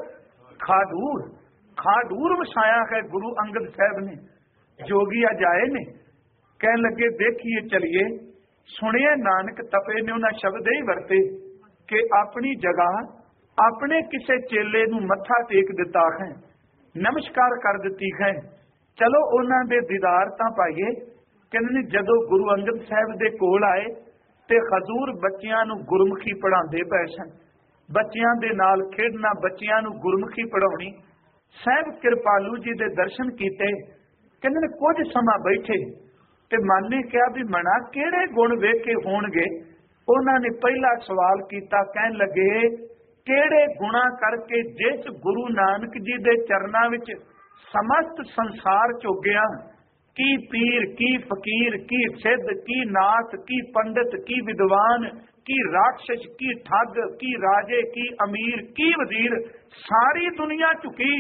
खाडूर। खाडूर वसाया है गुरु अंगद साहब ने। जोगी अज आए ने, कह लगे देखिए चलिए। सुनिए नानक तपे ने उन्हां शब्द ही वरते कि अपनी जगह अपने किसे चेले नूं मत्था टेक दिता है, नमस्कार कर दिती है। चलो उन्हां दे दीदार तां पाइए। कहंदे जदों गुरु अंगद साहब दे कोल आए ते हजूर बच्चियां नूं गुरमुखी पढ़ांदे पए सन। बच्चियां दे नाल खेडना, बच्चियां नूं गुरमुखी पढ़ाउणी। साहब कृपालू जी दे दर्शन कीते। कहंदे कुछ समा बैठे ते मन ने कहा भी मना किहड़े गुण वेखे होणगे। उन्हां ने पहला सवाल कीता, कहण लगे किहड़े गुणा करके जिस गुरु नानक जी दे चरनां विच समस्त संसार चुगिया, की पीर की फकीर की सिद्ध की नाथ की पंडित की विद्वान की राक्षस की ठग की राजे की अमीर की वजीर सारी दुनिया झुकी।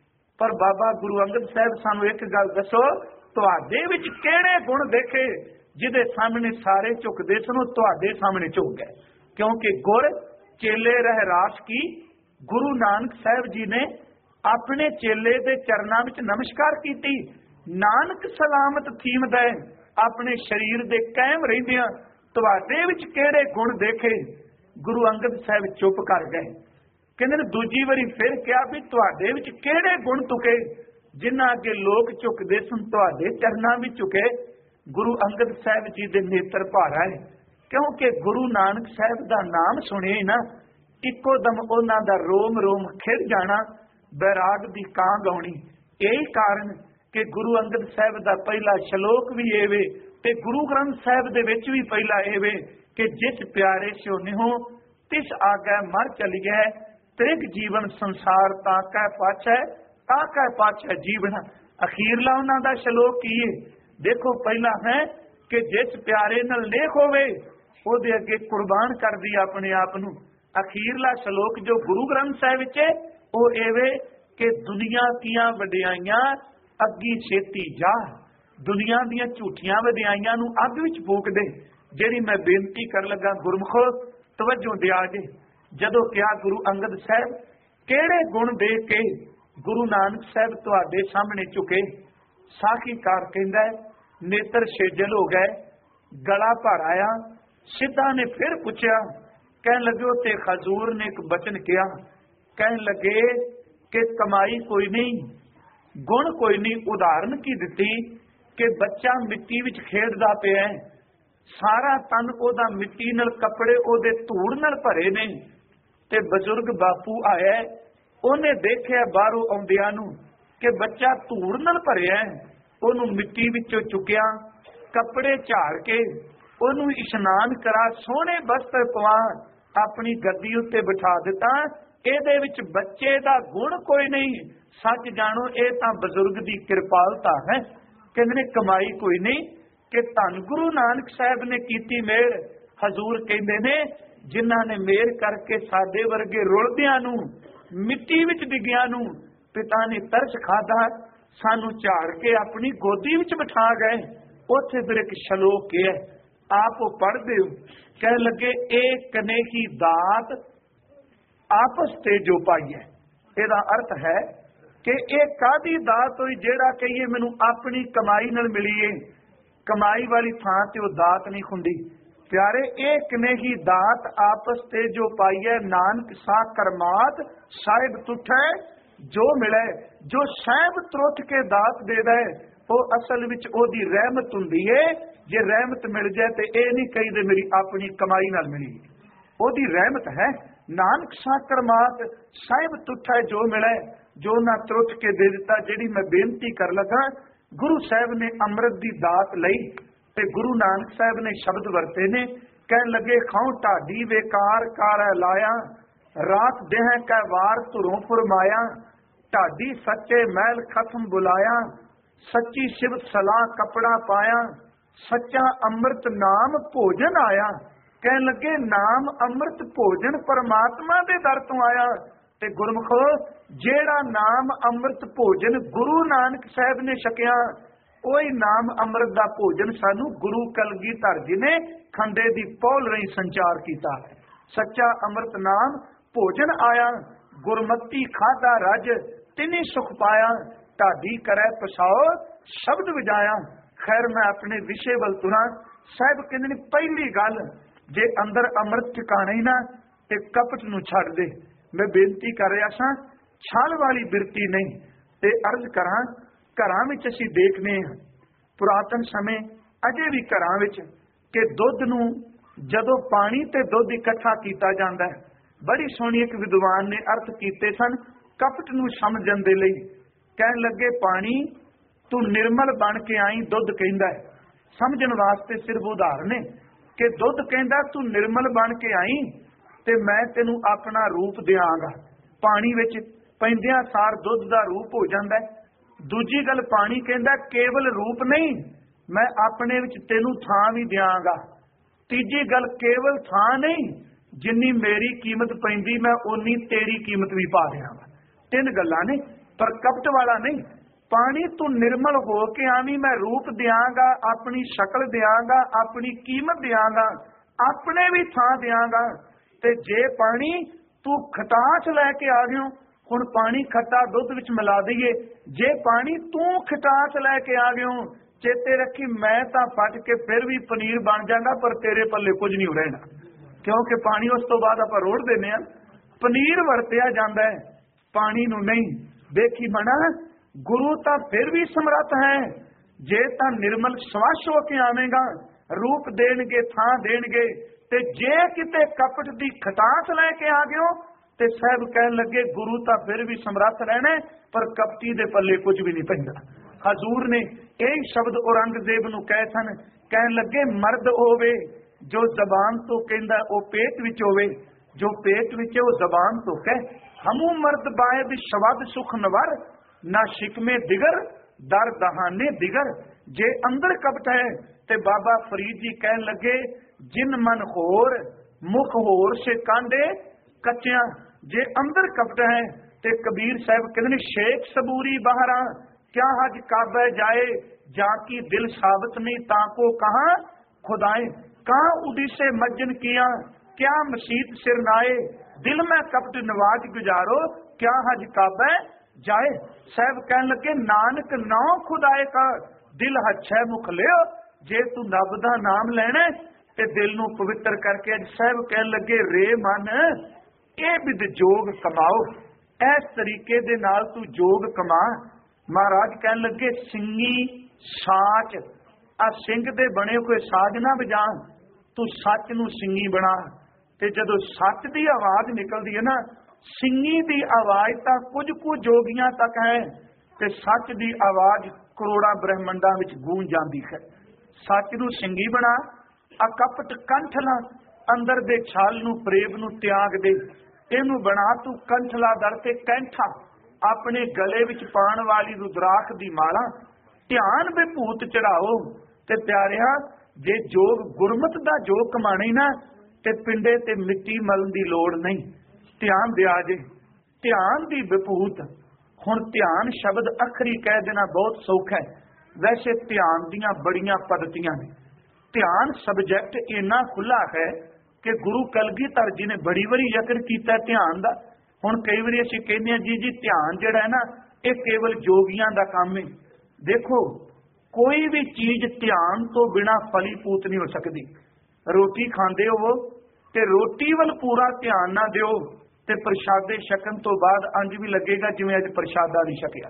पर बाबा गुरु अंगद साहब सानू एक गल दसो, तुहाडे विच किहड़े गुण देखे जिहदे सामने सारे झुकदे सन, तुहाडे सामने झुक गए। क्योंकि गुर चेले रहरास की गुरु नानक साहब जी ने अपने चेले दे चरनां विच नमस्कार कीती। नानक सलामत थीमदा है अपने शरीर दे कायम रहिंदियां तुहाडे विच किहड़े गुण देखे। गुरु अंगद साहब चुप कर गए। कहंदे दूजी वारी फिर कहा भी तुहाडे विच किहड़े गुण तुके जिन्हां अगे लोक झुकदे सन, तुहाडे चरनां विच झुके। गुरु अंगद साहब जी दे नेत्र भर आए, क्योंकि गुरु नानक साहब दा नाम सुने ना इको दम उन्हां दा रोम रोम खिड़ जाना, बैराग दी कांग आउणी। यही कारण कि गुरु अंगद साहब दा पहला श्लोक भी एवे ते गुरु ग्रंथ साहब दे विच भी पहला एवे कि जिस प्यारे स्यो निहो तिस आगे मर चलिए, त्रिग जीवन संसार ताकै पाछै ताकै पाछै जीवन। अखीरला उन्हां दा श्लोक की है देखो, पहला है कि जिस प्यारे नाल लेख होवे ਉਹਦੇ ਅੱਗੇ ਕੁਰਬਾਨ ਕਰਦੀ ਆਪਣੇ ਆਪ ਨੂੰ। ਅਖੀਰਲਾ ਸ਼ਲੋਕ ਜੋ ਗੁਰੂ ਗ੍ਰੰਥ ਸਾਹਿਬ ਵਿੱਚ ਹੈ ਉਹ ਐਵੇਂ ਕਿ ਦੁਨੀਆ ਦੀਆਂ ਵਡਿਆਈਆਂ ਅੱਗੀ ਛੇਤੀ ਜਾ, ਦੁਨੀਆ ਦੀਆਂ ਝੂਠੀਆਂ ਵਡਿਆਈਆਂ ਨੂੰ ਅੱਗ ਵਿੱਚ ਫੂਕ ਦੇ। ਜਿਹੜੀ ਮੈਂ ਬੇਨਤੀ ਕਰਨ ਲੱਗਾ ਗੁਰਮੁਖੋ ਤਵੱਜੋ ਦਿਆ ਜੇ। ਜਦੋਂ ਕਿਹਾ ਗੁਰੂ ਅੰਗਦ ਸਾਹਿਬ ਕਿਹੜੇ ਗੁਣ ਦੇ ਕੇ ਗੁਰੂ ਨਾਨਕ ਸਾਹਿਬ ਤੁਹਾਡੇ ਸਾਹਮਣੇ ਝੁਕੇ। ਸਾਖੀਕਾਰ ਕਹਿੰਦਾ ਨੇਤਰ ਛੇਜਲ ਹੋ ਗਏ, ਗਲਾ ਭਰ आया। सिद्धा ने फिर पूछा, कह लगे ते खजूर ने एक बचन किया, कह लगे कि कमाई कोई नहीं, गुण कोई नहीं। उदाहरण की दी कि बच्चा मिट्टी विच खेडदा पिया, सारा तन ओदा मिट्टी नाल कपड़े ओदे धूड़ नाल भरे ने, ते बजुर्ग बापू आया, उन्हें देखिया बाहरों आउंदियां नूं कि बच्चा धूड़ नाल भरिया, ओनू मिट्टी विचों चुकिया, कपड़े झाड़ के ਉਹਨੂੰ ਇਸ਼ਨਾਨ ਕਰਾ, ਸੋਹਣੇ ਬਸਤਰ ਪਵਾ, ਆਪਣੀ ਗੱਦੀ ਉੱਤੇ ਬਿਠਾ ਦਿੱਤਾ। ਇਹਦੇ ਵਿੱਚ ਬੱਚੇ ਦਾ ਗੁਣ ਕੋਈ ਨਹੀਂ। ਸੱਚ ਜਾਣੋ ਇਹ ਤਾਂ ਬਜ਼ੁਰਗ ਦੀ ਕਿਰਪਾਲਤਾ ਹੈ। ਕਹਿੰਦੇ ਨੇ ਕਮਾਈ ਕੋਈ ਨਹੀਂ ਕਿ ਧੰਨ ਗੁਰੂ ਨਾਨਕ ਸਾਹਿਬ ਨੇ ਕੀਤੀ ਮਿਹਰ। ਹਜ਼ੂਰ ਕਹਿੰਦੇ ਨੇ ਜਿਨ੍ਹਾਂ ਨੇ ਮਿਹਰ ਕਰਕੇ ਸਾਡੇ ਵਰਗੇ ਰੁਲਦਿਆਂ ਨੂੰ, ਮਿੱਟੀ ਵਿੱਚ ਡਿੱਗਿਆਂ ਨੂੰ ਪਿਤਾ ਨੇ ਤਰਸ ਖਾਦਾ, ਸਾਨੂੰ ਝਾੜ ਕੇ ਆਪਣੀ ਗੋਦੀ ਵਿੱਚ ਬਿਠਾ ਗਏ। ਉੱਥੇ ਫਿਰ ਇੱਕ ਸ਼ਲੋਕ ਹੈ आप पढ़ते हो, कह लगे एक कने की दात आपस ते जो पाई है। ਇਹਦਾ अर्थ है कि एक कादी दात हुई जेड़ा कहिए मैनू अपनी कमाई नाल मिली है। कमाई वाली थां ते वो दात नहीं हुंदी। प्यारे एक नेही दात आपस ते जो पाइए, नानक सा करमात साहिब तुठै जो मिले। जो साहिब त्रुठ के दात दे दे ਉਹ ਅਸਲ ਵਿੱਚ ਉਹਦੀ ਰਹਿਮਤ ਹੁੰਦੀ ਏ। ਜੇ ਰਹਿਮਤ ਮਿਲ ਜਾਏ ਤੇ ਇਹ ਨਹੀਂ ਕਹੀਦੇ ਮੇਰੀ ਆਪਣੀ ਕਮਾਈ ਨਾਲ ਮਿਲੀ, ਉਹਦੀ ਰਹਿਮਤ ਹੈ। ਨਾਨਕ ਸਾ ਕਰਮਾਤ ਸਾਹਿਬ ਤੁਠੈ ਜੋ ਮਿਲੇ, ਜੋ ਨਾ ਤਰੁੱਠ ਕੇ ਦੇ ਦਿੱਤਾ। ਜਿਹੜੀ ਮੈਂ ਬੇਨਤੀ ਕਰ ਲਗਾ, ਗੁਰੂ ਸਾਹਿਬ ਨੇ ਅੰਮ੍ਰਿਤ ਦੀ ਦਾਤ ਲਈ ਤੇ ਗੁਰੂ ਨਾਨਕ ਸਾਹਿਬ ਨੇ ਸ਼ਬਦ ਵਰਤੇ ਨੇ। ਕਹਿਣ ਲੱਗੇ ਖਾਉ ਢਾਡੀ ਵੇਕਾਰ ਕਾਰ ਲਾਇਆ, ਰਾਤ ਦੇਹ ਕੈ ਵਾਰ ਧੁਰੋਂ ਫਰਮਾਇਆ। ਢਾਡੀ ਸੱਚੇ ਮਹਿਲ ਖਤਮ ਬੁਲਾਇਆ, ਸੱਚੀ ਸਿਵਤ ਸਲਾਹ ਕਪੜਾ ਪਾਇਆ। ਸੱਚਾ ਅੰਮ੍ਰਿਤ ਨਾਮ ਭੋਜਨ ਆਇਆ। ਕਹਿਣ ਲੱਗੇ ਨਾਮ ਅੰਮ੍ਰਿਤ ਭੋਜਨ ਪਰਮਾਤਮਾ ਦੇ ਦਰ ਤੋਂ ਆਇਆ। ਤੇ ਗੁਰਮੁਖੋ ਜਿਹੜਾ ਨਾਮ ਅੰਮ੍ਰਿਤ ਭੋਜਨ ਗੁਰੂ ਨਾਨਕ ਸਾਹਿਬ ਨੇ ਛਕਿਆ, ਉਹੀ ਨਾਮ ਅੰਮ੍ਰਿਤ ਦਾ ਭੋਜਨ ਸਾਨੂੰ ਗੁਰੂ ਕਲਗੀਧਰ ਜੀ ਨੇ ਖੰਡੇ ਦੀ ਪੌਲ ਰਾਹੀਂ ਸੰਚਾਰ ਕੀਤਾ। ਸੱਚਾ ਅੰਮ੍ਰਿਤ ਨਾਮ ਭੋਜਨ ਆਇਆ, ਗੁਰਮਤੀ ਖਾਧਾ ਰਜ ਤਿਨੀ ਸੁਖ ਪਾਇਆ। ਢਾਡੀ ਕਰੈ ਪਸਾਓ ਸ਼ਬਦ ਵਜਾਇਆ। ਖੈਰ ਮੈਂ ਆਪਣੇ ਵਿਸ਼ੇ ਵੱਲ ਤੁਰਾਂ। ਸਾਹਿਬ ਕਹਿੰਦੇ ਨੇ ਪਹਿਲੀ ਗੱਲ, ਜੇ ਅੰਦਰ ਅੰਮ੍ਰਿਤ ਟਿਕਾਣਾ ਹੀ ਨਾ ਤੇ ਕਪਟ ਨੂੰ ਛੱਡ ਦੇ। ਮੈਂ ਬੇਨਤੀ ਕਰ ਰਿਹਾ ਸਾਂ, ਛਲ ਵਾਲੀ ਬਿਰਤੀ ਨਹੀਂ। ਤੇ ਅਰਜ਼ ਕਰਾਂ, ਘਰਾਂ ਵਿੱਚ ਅਸੀਂ ਦੇਖਦੇ ਹਾਂ ਪੁਰਾਤਨ ਸਮੇਂ ਅਜੇ ਵੀ ਘਰਾਂ ਵਿੱਚ ਕਿ ਦੁੱਧ ਨੂੰ ਜਦੋਂ ਪਾਣੀ ਤੇ ਦੁੱਧ ਇਕੱਠਾ ਕੀਤਾ ਜਾਂਦਾ ਹੈ, ਬੜੀ ਸੋਹਣੀ ਇੱਕ ਵਿਦਵਾਨ ਨੇ ਅਰਥ ਕੀਤੇ ਸਨ ਕਪਟ ਨੂੰ ਸਮਝਣ ਦੇ ਲਈ। ਕਹਿਣ ਲੱਗੇ ਪਾਣੀ ਤੂੰ ਨਿਰਮਲ ਬਣ ਕੇ ਆਈ, ਦੁੱਧ ਕਹਿੰਦਾ ਹੈ। ਸਮਝਣ ਵਾਸਤੇ ਸਿਰਫ ਉਦਾਹਰਨ ਹੈ ਕਿ ਦੁੱਧ ਕਹਿੰਦਾ ਤੂੰ ਨਿਰਮਲ ਬਣ ਕੇ ਆਈ ਤੇ ਮੈਂ ਤੈਨੂੰ ਆਪਣਾ ਰੂਪ ਦਿਆਂਗਾ। ਪਾਣੀ ਵਿੱਚ ਪੈਂਦਿਆਂ ਸਾਰ ਦੁੱਧ ਦਾ ਰੂਪ ਹੋ ਜਾਂਦਾ ਹੈ। ਦੂਜੀ ਗੱਲ ਪਾਣੀ ਕਹਿੰਦਾ ਕੇਵਲ ਰੂਪ ਨਹੀਂ, ਮੈਂ ਆਪਣੇ ਵਿੱਚ ਤੈਨੂੰ ਥਾਂ ਵੀ ਦਿਆਂਗਾ। ਤੀਜੀ ਗੱਲ ਕੇਵਲ ਥਾਂ ਨਹੀਂ, ਜਿੰਨੀ ਮੇਰੀ ਕੀਮਤ ਪੈਂਦੀ ਮੈਂ ਓਨੀ ਤੇਰੀ ਕੀਮਤ ਵੀ ਪਾ ਦਿਆਂਗਾ। ਤਿੰਨ ਗੱਲਾਂ ਨੇ, ਪਰ ਕਪਟ ਵਾਲਾ ਨਹੀਂ। ਪਾਣੀ ਤੂੰ ਨਿਰਮਲ ਹੋ ਕੇ ਆਵੀਂ, ਮੈਂ ਰੂਪ ਦਿਆਂਗਾ, ਆਪਣੀ ਸ਼ਕਲ ਦਿਆਂਗਾ, ਆਪਣੀ ਕੀਮਤ ਦਿਆਂਗਾ, ਆਪਣੇ ਵੀ ਥਾਂ ਦਿਆਂਗਾ। ਤੇ ਜੇ ਪਾਣੀ ਤੂੰ ਖਟਾਸ ਲੈ ਕੇ ਆ ਗਿਓ, ਹੁਣ ਪਾਣੀ ਖੱਟਾ ਦੁੱਧ ਵਿੱਚ ਮਿਲਾ ਦਈਏ, ਜੇ ਪਾਣੀ ਤੂੰ ਖਟਾਸ ਲੈ ਕੇ ਆ ਗਿਓ, ਚੇਤੇ ਰੱਖੀ ਮੈਂ ਤਾਂ ਫਟ ਕੇ ਫਿਰ ਵੀ ਪਨੀਰ ਬਣ ਜਾਗਾ, ਪਰ ਤੇਰੇ ਪੱਲੇ ਕੁਝ ਨਹੀਂ ਰਹਿਣਾ। ਕਿਉਂਕਿ ਪਾਣੀ ਉਸ ਤੋਂ ਬਾਅਦ ਆਪਾਂ ਰੋੜ ਦਿੰਦੇ ਹਾਂ। ਪਨੀਰ ਵਰਤਿਆ ਜਾਂਦਾ ਹੈ, ਪਾਣੀ ਨੂੰ ਨਹੀਂ। ਦੇਖੀ ਮਣਾ ਗੁਰੂ ਤਾਂ ਫਿਰ ਵੀ ਸਮਰੱਥ ਹੈ। ਜੇ ਤਾਂ ਨਿਰਮਲ ਸਵੱਛ ਹੋ ਕੇ ਆਵੇਂਗਾ, ਰੂਪ ਦੇਣਗੇ, ਥਾਂ ਦੇਣਗੇ। ਤੇ ਜੇ ਕਿਤੇ ਕਪਟ ਦੀ ਖਟਾਸ ਲੈ ਕੇ ਆ ਗਿਓ ਤੇ ਸਾਹਿਬ ਕਹਿਣ ਲੱਗੇ ਗੁਰੂ ਤਾਂ ਫਿਰ ਵੀ ਸਮਰੱਥ ਰਹਿਣਾ, ਪਰ ਕਪਟੀ ਦੇ ਪੱਲੇ ਕੁਝ ਵੀ ਨਹੀਂ ਪੈਂਦਾ। ਹਜ਼ੂਰ ਨੇ ਇਹ ਸ਼ਬਦ ਔਰੰਗਜ਼ੇਬ ਨੂੰ ਕਹੇ ਸਨ। ਕਹਿਣ ਲੱਗੇ ਮਰਦ ਹੋਵੇ ਜੋ ਜ਼ਬਾਨ ਤੋਂ ਕਹਿੰਦਾ ਉਹ ਪੇਟ ਵਿੱਚ ਹੋਵੇ, ਜੋ ਪੇਟ ਵਿੱਚ ਉਹ ਜ਼ਬਾਨ ਤੋਂ ਕਹੇ। ਹਮੂ ਮਰਦ ਬਾਇਦ ਸ਼ਬਦ ਸੁਖ ਨਵਰ, ਨਾ ਸ਼ਿਕਮੇ ਦਿਗਰ ਦਰ ਦਹਾਨੇ ਦਿਗਰ। ਜੇ ਅੰਦਰ ਕਪਟ ਹੈ ਤੇ ਬਾਬਾ ਫਰੀਦ ਜੀ ਕਹਿਣ ਲੱਗੇ ਜਿਨ ਮਨ ਹੋਰ ਮੁਖ ਹੋਰ ਸੇ ਕਾਂਡੇ ਕੱਚਿਆਂ। ਜੇ ਅੰਦਰ ਕਪਟ ਹੈ ਤੇ ਕਬੀਰ ਸਾਹਿਬ ਕਹਿੰਦੇ ਨੇ ਸ਼ੇਖ ਸਬੂਰੀ ਬਾਹਰਾ ਕਿਆ ਹਜ ਕਾਬੇ ਜਾਏ, ਜਾ ਕੀ ਦਿਲ ਸਾਬਤ ਨਹੀਂ ਤਾਂ ਕੋ ਕਹਾ खुदाए। कहाँ उदिसे मज्जन किया, क्या मसीत सिर नाए, दिल में कपट नवाज गुजारो, क्या हज काबे जाए। साहब कहन लगे नानक नौ खुदाए का दिल हच्छै मुख लियो। जे तू रब दा नाम लेना ते दिल नू पवित्र करके, अज साहब कहन लगे रे मन ये विद जोग कमाओ, इस तरीके दे नाल तू जोग कमा। महाराज कहन लगे सिंगी साच, आ सिंह दे बने कोई साज ना बजा, तू सच नू सिंगी बना। ते जदों सच दी आवाज निकलदी है ना, सिंगी दी आवाज तां कुछ कुछ जोगियां तक है, ते सच दी आवाज करोड़ां ब्रह्मंडां विच गूंज जांदी है। सच नू सिंगी बना, अकपट कंठला अंदर दे छाल नू प्रेम नू त्याग दे, इनू बना तू कंठला दर ते कैंठा, अपने गले विच पाण वाली रुद्राख दी माला, ध्यान विभूत चढ़ाओ। ते प्यारिया जे जोग गुरमत दा जोग कमाने ना, ते पिंडे ते मिट्टी मलन दी लोड़ नहीं, ध्यान दिया जे ध्यान दी विभूत। हुण ध्यान शब्द अखरी कह देना बहुत सौखा है, वैसे ध्यान दियां बड़ियां पद्धतियां ने। ध्यान सबजैक्ट इन्ना खुला है कि गुरु कलगीधर जी ने बड़ी बारी जिक्र किया ध्यान का। हुण कई बारी असीं कहने जी ध्यान जिहड़ा है ना, ये केवल जोगियां दा काम है। देखो कोई भी चीज ध्यान तो बिना फलीभूत नहीं हो सकती। रोटी खांदे हो ते रोटी वल पूरा ध्यान ना दिओ ते प्रशादे छकन तो बाद अंज भी लगेगा जिवें अज प्रशादा नहीं छकिया।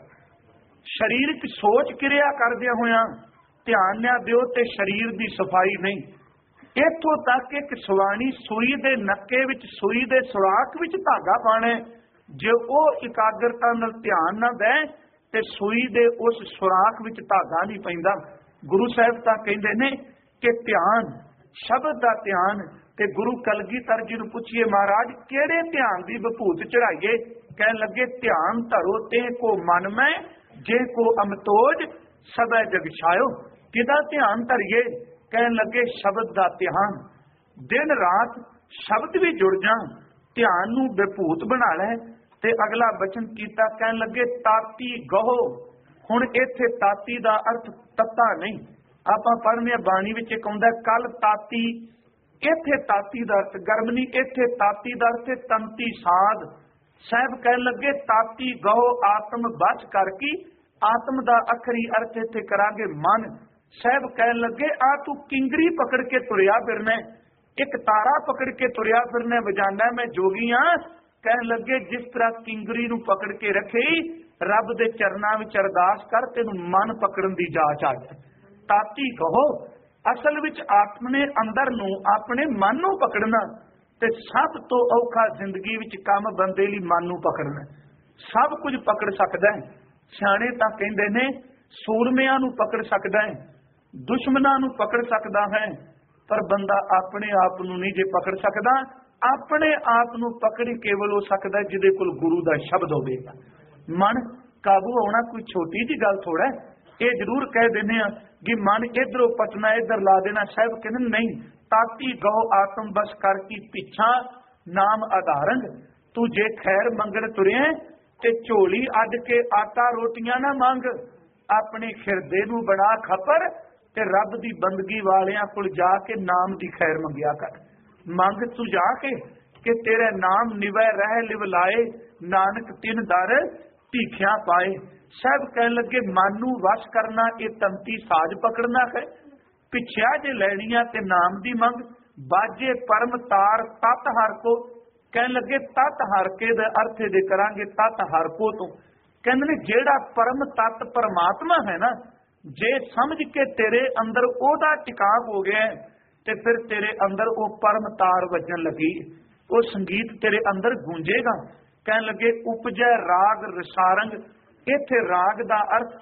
शरीर च सोच क्रिया करदे होया ध्यान ना दिओ ते शरीर दी सफाई नहीं। इत्थों तक एक सुवाणी सूई दे नक्के विच सूई दे सुराख विच धागा पाना, जे वो इकाग्रता नाल ध्यान ना दे ते सूई दे उस सुराख विच धागा नहीं पैंदा। गुरु साहिब तां कहिंदे ने कि ध्यान शब्द दा ध्यान ते गुरु कलगीधर जी नूं पुछिए महाराज किहड़े ध्यान दी भभूत चढ़ाइए? कहन लगे ध्यान धरो ते को मन में जे को अमतोज सबै जग छायो। किदा ध्यान धरिए? कहन लगे शब्द दा ध्यान। दिन रात शब्द भी जुड़ जान ध्यान नूं भभूत बना लै। ते अगला बचन कीता कहन लगे ताती गहो। हुण इत्थे ताती दा अर्थ तत्ता नहीं, आपां पढ़ने बाणी विच इक आउंदा कल ताती, इत्थे ताती दा अर्थ गर्म नहीं, इत्थे ताती दा अर्थ तंती साध। साहब कहन लगे ताती गहो आत्म बच करके, आत्म दा अखरी अर्थ इत्थे करांगे मन। साहब कहन लगे आ तू किंगरी पकड़ के तुरिया फिरना, एक तारा पकड़ के तुरिया फिरना, वजाना मैं जोगी हां। कहन लगे जिस तरह किंगरी नूं पकड़ के रखे रब दे चरनां विच अरदास कर तेनूं मन पकड़न दी जाच आ जाए। ताती कहो असल विच अपने अंदर नूं अपने मन नूं पकड़ना ते सब तो औखा जिंदगी विच काम बंदे लई मन नूं पकड़ना। सब कुछ पकड़ सकदा है, सियाणे तां कहिंदे ने सूरमिਆਂ नूं पकड़ सकदा है, दुश्मनां नूं पकड़ सकदा है, पर बंदा अपने आप नूं नहीं जे पकड़ सकदा। अपने आप नूं पकड़ केवल हो सकदा जिहदे कोल गुरु दा शब्द होवेगा। मन काबू होना कोई छोटी जी गल थोड़ा है। ये जरूर कह देने कि मन इधरों पटना इधर ला देना, साहब कहते नहीं ताती गौ आत्म बस कर की पिछा नाम आधारंग। तू जे खैर मंगण तुरे ते झोली अड के आटा रोटियां ना मंग, अपने खिरदे नूं बना खपर ते रब दी बंदगी वालियां कोल जाके नाम दी खैर मंगिया कर। मंग तू जाके कि तेरे नाम निवै रह लिव लाए, नानक तिन दर भीखिया पाए। सब कहन लगे मन नूं वश करना ये तंती साज पकड़ना है, पिछया जे लैनिया ते नाम दी मंग। बाजे परम तार तत हर को, कहन लगे तत हर के दे अर्थ दे करांगे तत हर को। तो कहंदे ने जेड़ा परम तत परमात्मा है ना, जे समझ के तेरे अंदर ओदा टिकाव हो गया ते फिर तेरे अंदर वो परम तार वजन लगी, वो संगीत तेरे अंदर गूंजेगा। कहन लगे उपजै राग रसारंग। इत्थे राग दा अर्थ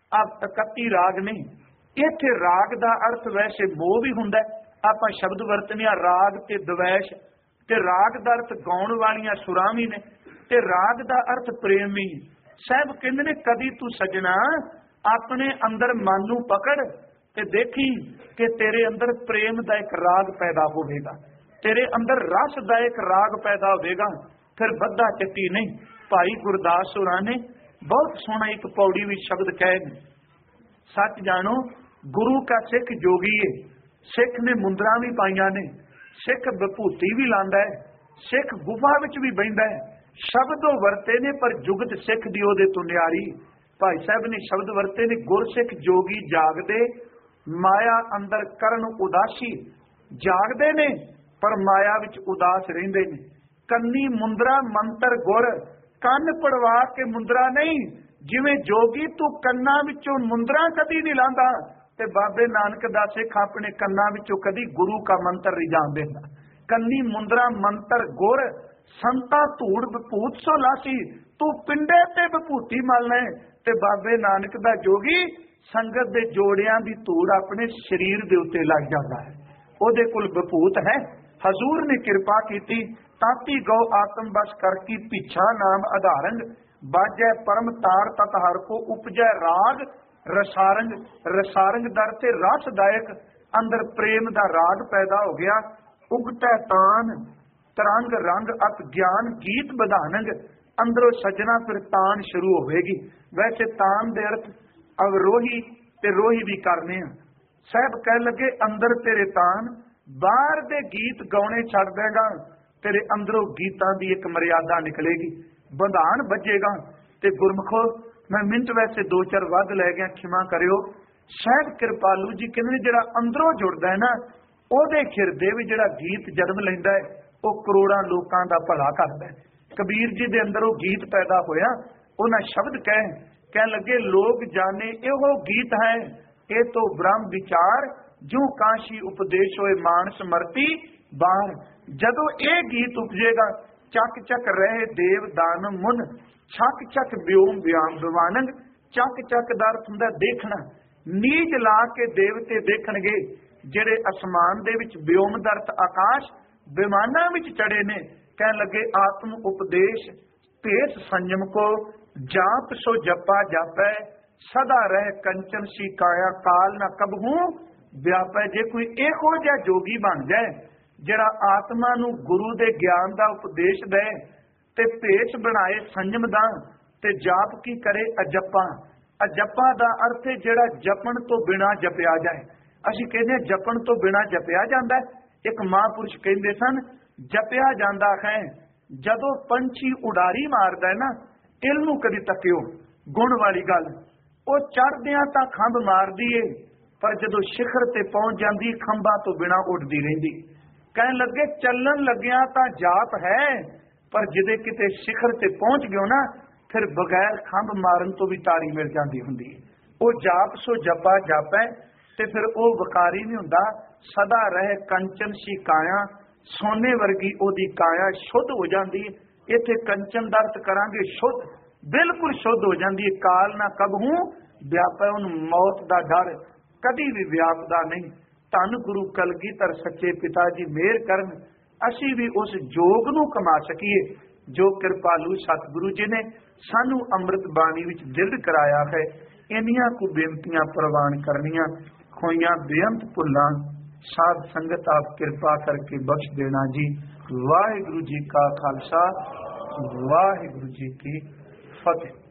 31 राग नहीं, इत्थे राग दा अर्थ वैसे मोह भी हुंदा है। आपां शब्द वरतने राग ते द्वैश, ते राग दा अर्थ गाउण वालियां सुरां भी ने, ते राग दा अर्थ प्रेम भी। साहब कहंदे ने कदी तू सजना अपने अंदर मन नूं पकड़ ते देखी कि तेरे अंदर प्रेम दा एक राग पैदा होवेगा, तेरे अंदर रस दा एक राग पैदा होवेगा। फिर बद्धा चट्टी नहीं। भाई गुरदास होरां ने बहुत सोहना एक पौड़ी भी शब्द कहे, सच जानो गुरु का सिख जोगी है। सिख ने मुंदरा भी पाइया ने, सिख विभूति भी लांदा है, सिख गुफा विच भी बहिंदा है। शब्द वरते ने पर जुगत सिख दी ओदे तो न्यारी। भाई साहब ने शब्द वरते ने गुर सिख जोगी जागदे, माया अंदर करन उदासी। जागदे ने पर माया विच उदास रहिंदे ने। कन्नी मुंदरा मंत्र गुर, ਕੰਨ ਪੜਵਾ ਕੇ ਮੁੰਦਰਾ ਨਹੀਂ। ਜਿਵੇਂ ਜੋਗੀ ਤੂੰ ਕੰਨਾਂ ਵਿੱਚੋਂ ਮੁੰਦਰਾ ਕਦੀ ਨਹੀਂ ਲਾਂਦਾ, ਤੇ ਬਾਬੇ ਨਾਨਕ ਦਾ ਸਿੱਖ ਆਪਣੇ ਕੰਨਾਂ ਵਿੱਚੋਂ ਕਦੀ ਗੁਰੂ ਦਾ ਮੰਤਰ ਨਹੀਂ ਜਾਣ ਦਿੰਦਾ। ਕੰਨੀ ਮੁੰਦਰਾ ਮੰਤਰ ਗੁਰ, ਸੰਤਾ ਧੂੜ ਵਿਭੂਤ ਸੋ ਲਾਸੀ। ਤੂੰ ਪਿੰਡੇ ਤੇ ਵਿਭੂਤੀ ਮਲਣਾ, ਤੇ ਬਾਬੇ ਨਾਨਕ ਦਾ ਜੋਗੀ ਸੰਗਤ ਦੇ ਜੋੜਿਆਂ ਦੀ ਧੂੜ ਆਪਣੇ ਸਰੀਰ ਦੇ ਉੱਤੇ ਲੱਗ ਜਾਂਦਾ ਹੈ। ਉਹਦੇ ਕੋਲ ਵਿਭੂਤ ਹੈ। ਹਜ਼ੂਰ ਨੇ ਕਿਰਪਾ ਕੀਤੀ। ताती गौ आत्म बस कर की पीछा नाम आधारंग। बाजै परम तार तत हर को, उपजै राग रसारंग। रसारंग दर से रसदायक, अंदर प्रेम दा राग पैदा हो गया। उगटै तान तरंग रंग अत ज्ञान गीत बधानंग। अंदरों सजना फिर तान शुरू होगी। वैसे तान दे अर्थ अवरोही ते रोही भी करने। साहब कह लगे अंदर तेरे तान, बाहर दे गीत गाने छड़ देगा। तेरे अंदरों गीतां दी एक मर्यादा निकलेगी, बंधान बजेगा। ते गुरमुखो मैं मिनट वैसे 2-4 वध लै गया, क्षमा करियो। शायद कृपालू जी कहते जिहड़ा अंदरों जुड़दा है ना, ਉਹਦੇ ਹਿਰਦੇ ਵਿੱਚ ਜਿਹੜਾ ਗੀਤ ਜਨਮ ਲੈਂਦਾ ਹੈ ਉਹ ਕਰੋੜਾਂ ਲੋਕਾਂ ਦਾ ਭਲਾ ਕਰਦਾ ਹੈ। ਕਬੀਰ ਜੀ ਦੇ ਅੰਦਰ ਉਹ ਗੀਤ ਪੈਦਾ ਹੋਇਆ। ਉਹਨਾਂ ਸ਼ਬਦ ਕਹਿਣ ਲੱਗੇ, ਲੋਕ ਜਾਣੇ ਇਹੋ ਗੀਤ ਹੈ, ਇਹ ਤੋਂ ਬ੍ਰਹਮ ਵਿਚਾਰ, ਜੋ ਕਾਸ਼ੀ ਉਪਦੇਸ਼ ਹੋਏ ਮਾਨਸ ਮਰਤੀ ਬਾਹਰ। ਜਦੋਂ ਇਹ ਗੀਤ ਉਪਜੇਗਾ, ਚੱਕ ਚੱਕ ਰਹੇ ਦੇਵ ਦਾਨਵ ਮੁਨ, ਛਕ ਛਕ ਵਿਓਮ ਵਿਆਮ ਵਿਵਾਨੰਗ। ਚੱਕ ਚੱਕ ਦਾ ਅਰਥ ਹੁੰਦਾ ਦੇਖਣਾ। ਨੀਜ ਲਾ ਕੇ ਦੇਵਤੇ ਦੇਖਣਗੇ, ਜਿਹੜੇ ਅਸਮਾਨ ਦੇ ਵਿੱਚ ਵਿਓਮ ਦਾ ਅਰਥ ਆਕਾਸ਼, ਵਿਮਾਨਾਂ ਵਿੱਚ ਚੜੇ ਨੇ। ਕਹਿਣ ਲੱਗੇ, ਆਤਮ ਉਪਦੇਸ਼ ਭੇਸ ਸੰਜਮ ਕੋ, ਜਾਪ ਸੋ ਜਪਾ ਜਾਪੈ, ਸਦਾ ਰਹਿ ਕੰਚਨ ਸੀ ਕਾਇਆ, ਕਾਲ ਨਾ ਕਬਹੂ ਵਿਆਪੈ। ਜੇ ਕੋਈ ਇਹੋ ਜਿਹਾ ਜੋਗੀ ਬਣ ਜਾਏ ਜਿਹੜਾ ਆਤਮਾ ਨੂੰ ਗੁਰੂ ਦੇ ਗਿਆਨ ਦਾ ਉਪਦੇਸ਼ ਦੇ ਤੇ ਭੇਸ ਬਣਾਏ ਸੰਜਮ ਦਾ, ਤੇ ਜਾਪ ਕੀ ਕਰੇ ਅਜੱਪਾ। ਅਜੱਪਾ ਦਾ ਅਰਥ ਹੈ ਜਿਹੜਾ ਜਪਣ ਤੋਂ ਬਿਨਾਂ ਜਪਿਆ ਜਾਏ। ਅਸੀਂ ਕਹਿੰਦੇ ਜਪਣ ਤੋਂ ਬਿਨਾਂ ਜਪਿਆ ਜਾਂਦਾ। ਇੱਕ ਮਹਾਂਪੁਰਸ਼ ਕਹਿੰਦੇ ਸਨ, ਜਪਿਆ ਜਾਂਦਾ ਹੈ ਜਦੋਂ ਪੰਛੀ ਉਡਾਰੀ ਮਾਰਦਾ ਹੈ ਨਾ, ਇਲ ਨੂੰ ਕਦੀ ਤੱਕਿਓ। ਗੁਣ ਵਾਲੀ ਗੱਲ, ਉਹ ਚੜ੍ਹਦਿਆਂ ਤਾਂ ਖੰਭ ਮਾਰਦੀ ਏ, ਪਰ ਜਦੋਂ ਸਿਖਰ ਤੇ ਪਹੁੰਚ ਜਾਂਦੀ ਖੰਭਾਂ ਤੋਂ ਬਿਨਾਂ ਉੱਡਦੀ ਰਹਿੰਦੀ। ਕਹਿਣ ਲੱਗੇ, ਚੱਲਣ ਲੱਗਿਆ ਤਾਂ ਜਾਪ ਹੈ, ਪਰ ਜਿਹਦੇ ਕਿਤੇ ਸਿਖਰ ਤੇ ਪਹੁੰਚ ਗਿਓ ਨਾ, ਫਿਰ ਬਗੈਰ ਖੰਭ ਮਾਰਨ ਤੋਂ ਵੀ ਤਾੜੀ ਮਿਲ ਜਾਂਦੀ ਹੁੰਦੀ ਹੈ। ਉਹ ਜਾਪ ਸੋ ਜਪਾ ਜਾਪੈ, ਤੇ ਫਿਰ ਉਹ ਵਕਾਰੀ ਨਹੀਂ ਹੁੰਦਾ। ਸਦਾ ਰਹੇ ਕੰਚਨ ਸੀ ਕਾਇਆ, ਸੋਨੇ ਵਰਗੀ ਉਹਦੀ ਕਾਇਆ ਸ਼ੁੱਧ ਹੋ ਜਾਂਦੀ ਹੈ। ਇੱਥੇ ਕੰਚਨ ਦਾ ਅਰਥ ਕਰਾਂਗੇ ਸ਼ੁੱਧ, ਬਿਲਕੁਲ ਸ਼ੁੱਧ ਹੋ ਜਾਂਦੀ ਹੈ। ਕਾਲ ਨਾ ਕਬਹੂ ਵਿਆਪੈ, ਉਹਨੂੰ ਮੌਤ ਦਾ ਡਰ ਕਦੀ ਵੀ ਵਿਆਪਦਾ ਨਹੀਂ। ਧੰਨ ਗੁਰੂ ਕਲਗੀਧਰ ਸੱਚੇ ਪਿਤਾ ਜੀ ਮਿਹਰ ਕਰਨ, ਅਸੀਂ ਵੀ ਉਸ ਜੋਗ ਨੂੰ ਕਮਾ ਸਕੀਏ ਜੋ ਕਿਰਪਾਲੂ ਸਤਿਗੁਰੂ ਜੀ ਨੇ ਸਾਨੂੰ ਅੰਮ੍ਰਿਤ ਬਾਣੀ ਵਿੱਚ ਦ੍ਰਿੜ ਕਰਾਇਆ ਹੈ। ਇੰਨੀਆਂ ਕੁ ਬੇਨਤੀਆਂ ਪ੍ਰਵਾਨ ਕਰਨੀਆਂ, ਖੋਈਆਂ ਬੇਅੰਤ ਭੁੱਲਾਂ ਸਾਧ ਸੰਗਤ ਆਪ ਕਿਰਪਾ ਕਰਕੇ ਬਖਸ਼ ਦੇਣਾ ਜੀ। ਵਾਹਿਗੁਰੂ ਜੀ ਕਾ ਖਾਲਸਾ, ਵਾਹਿਗੁਰੂ ਜੀ ਕੀ ਫਤਿਹ।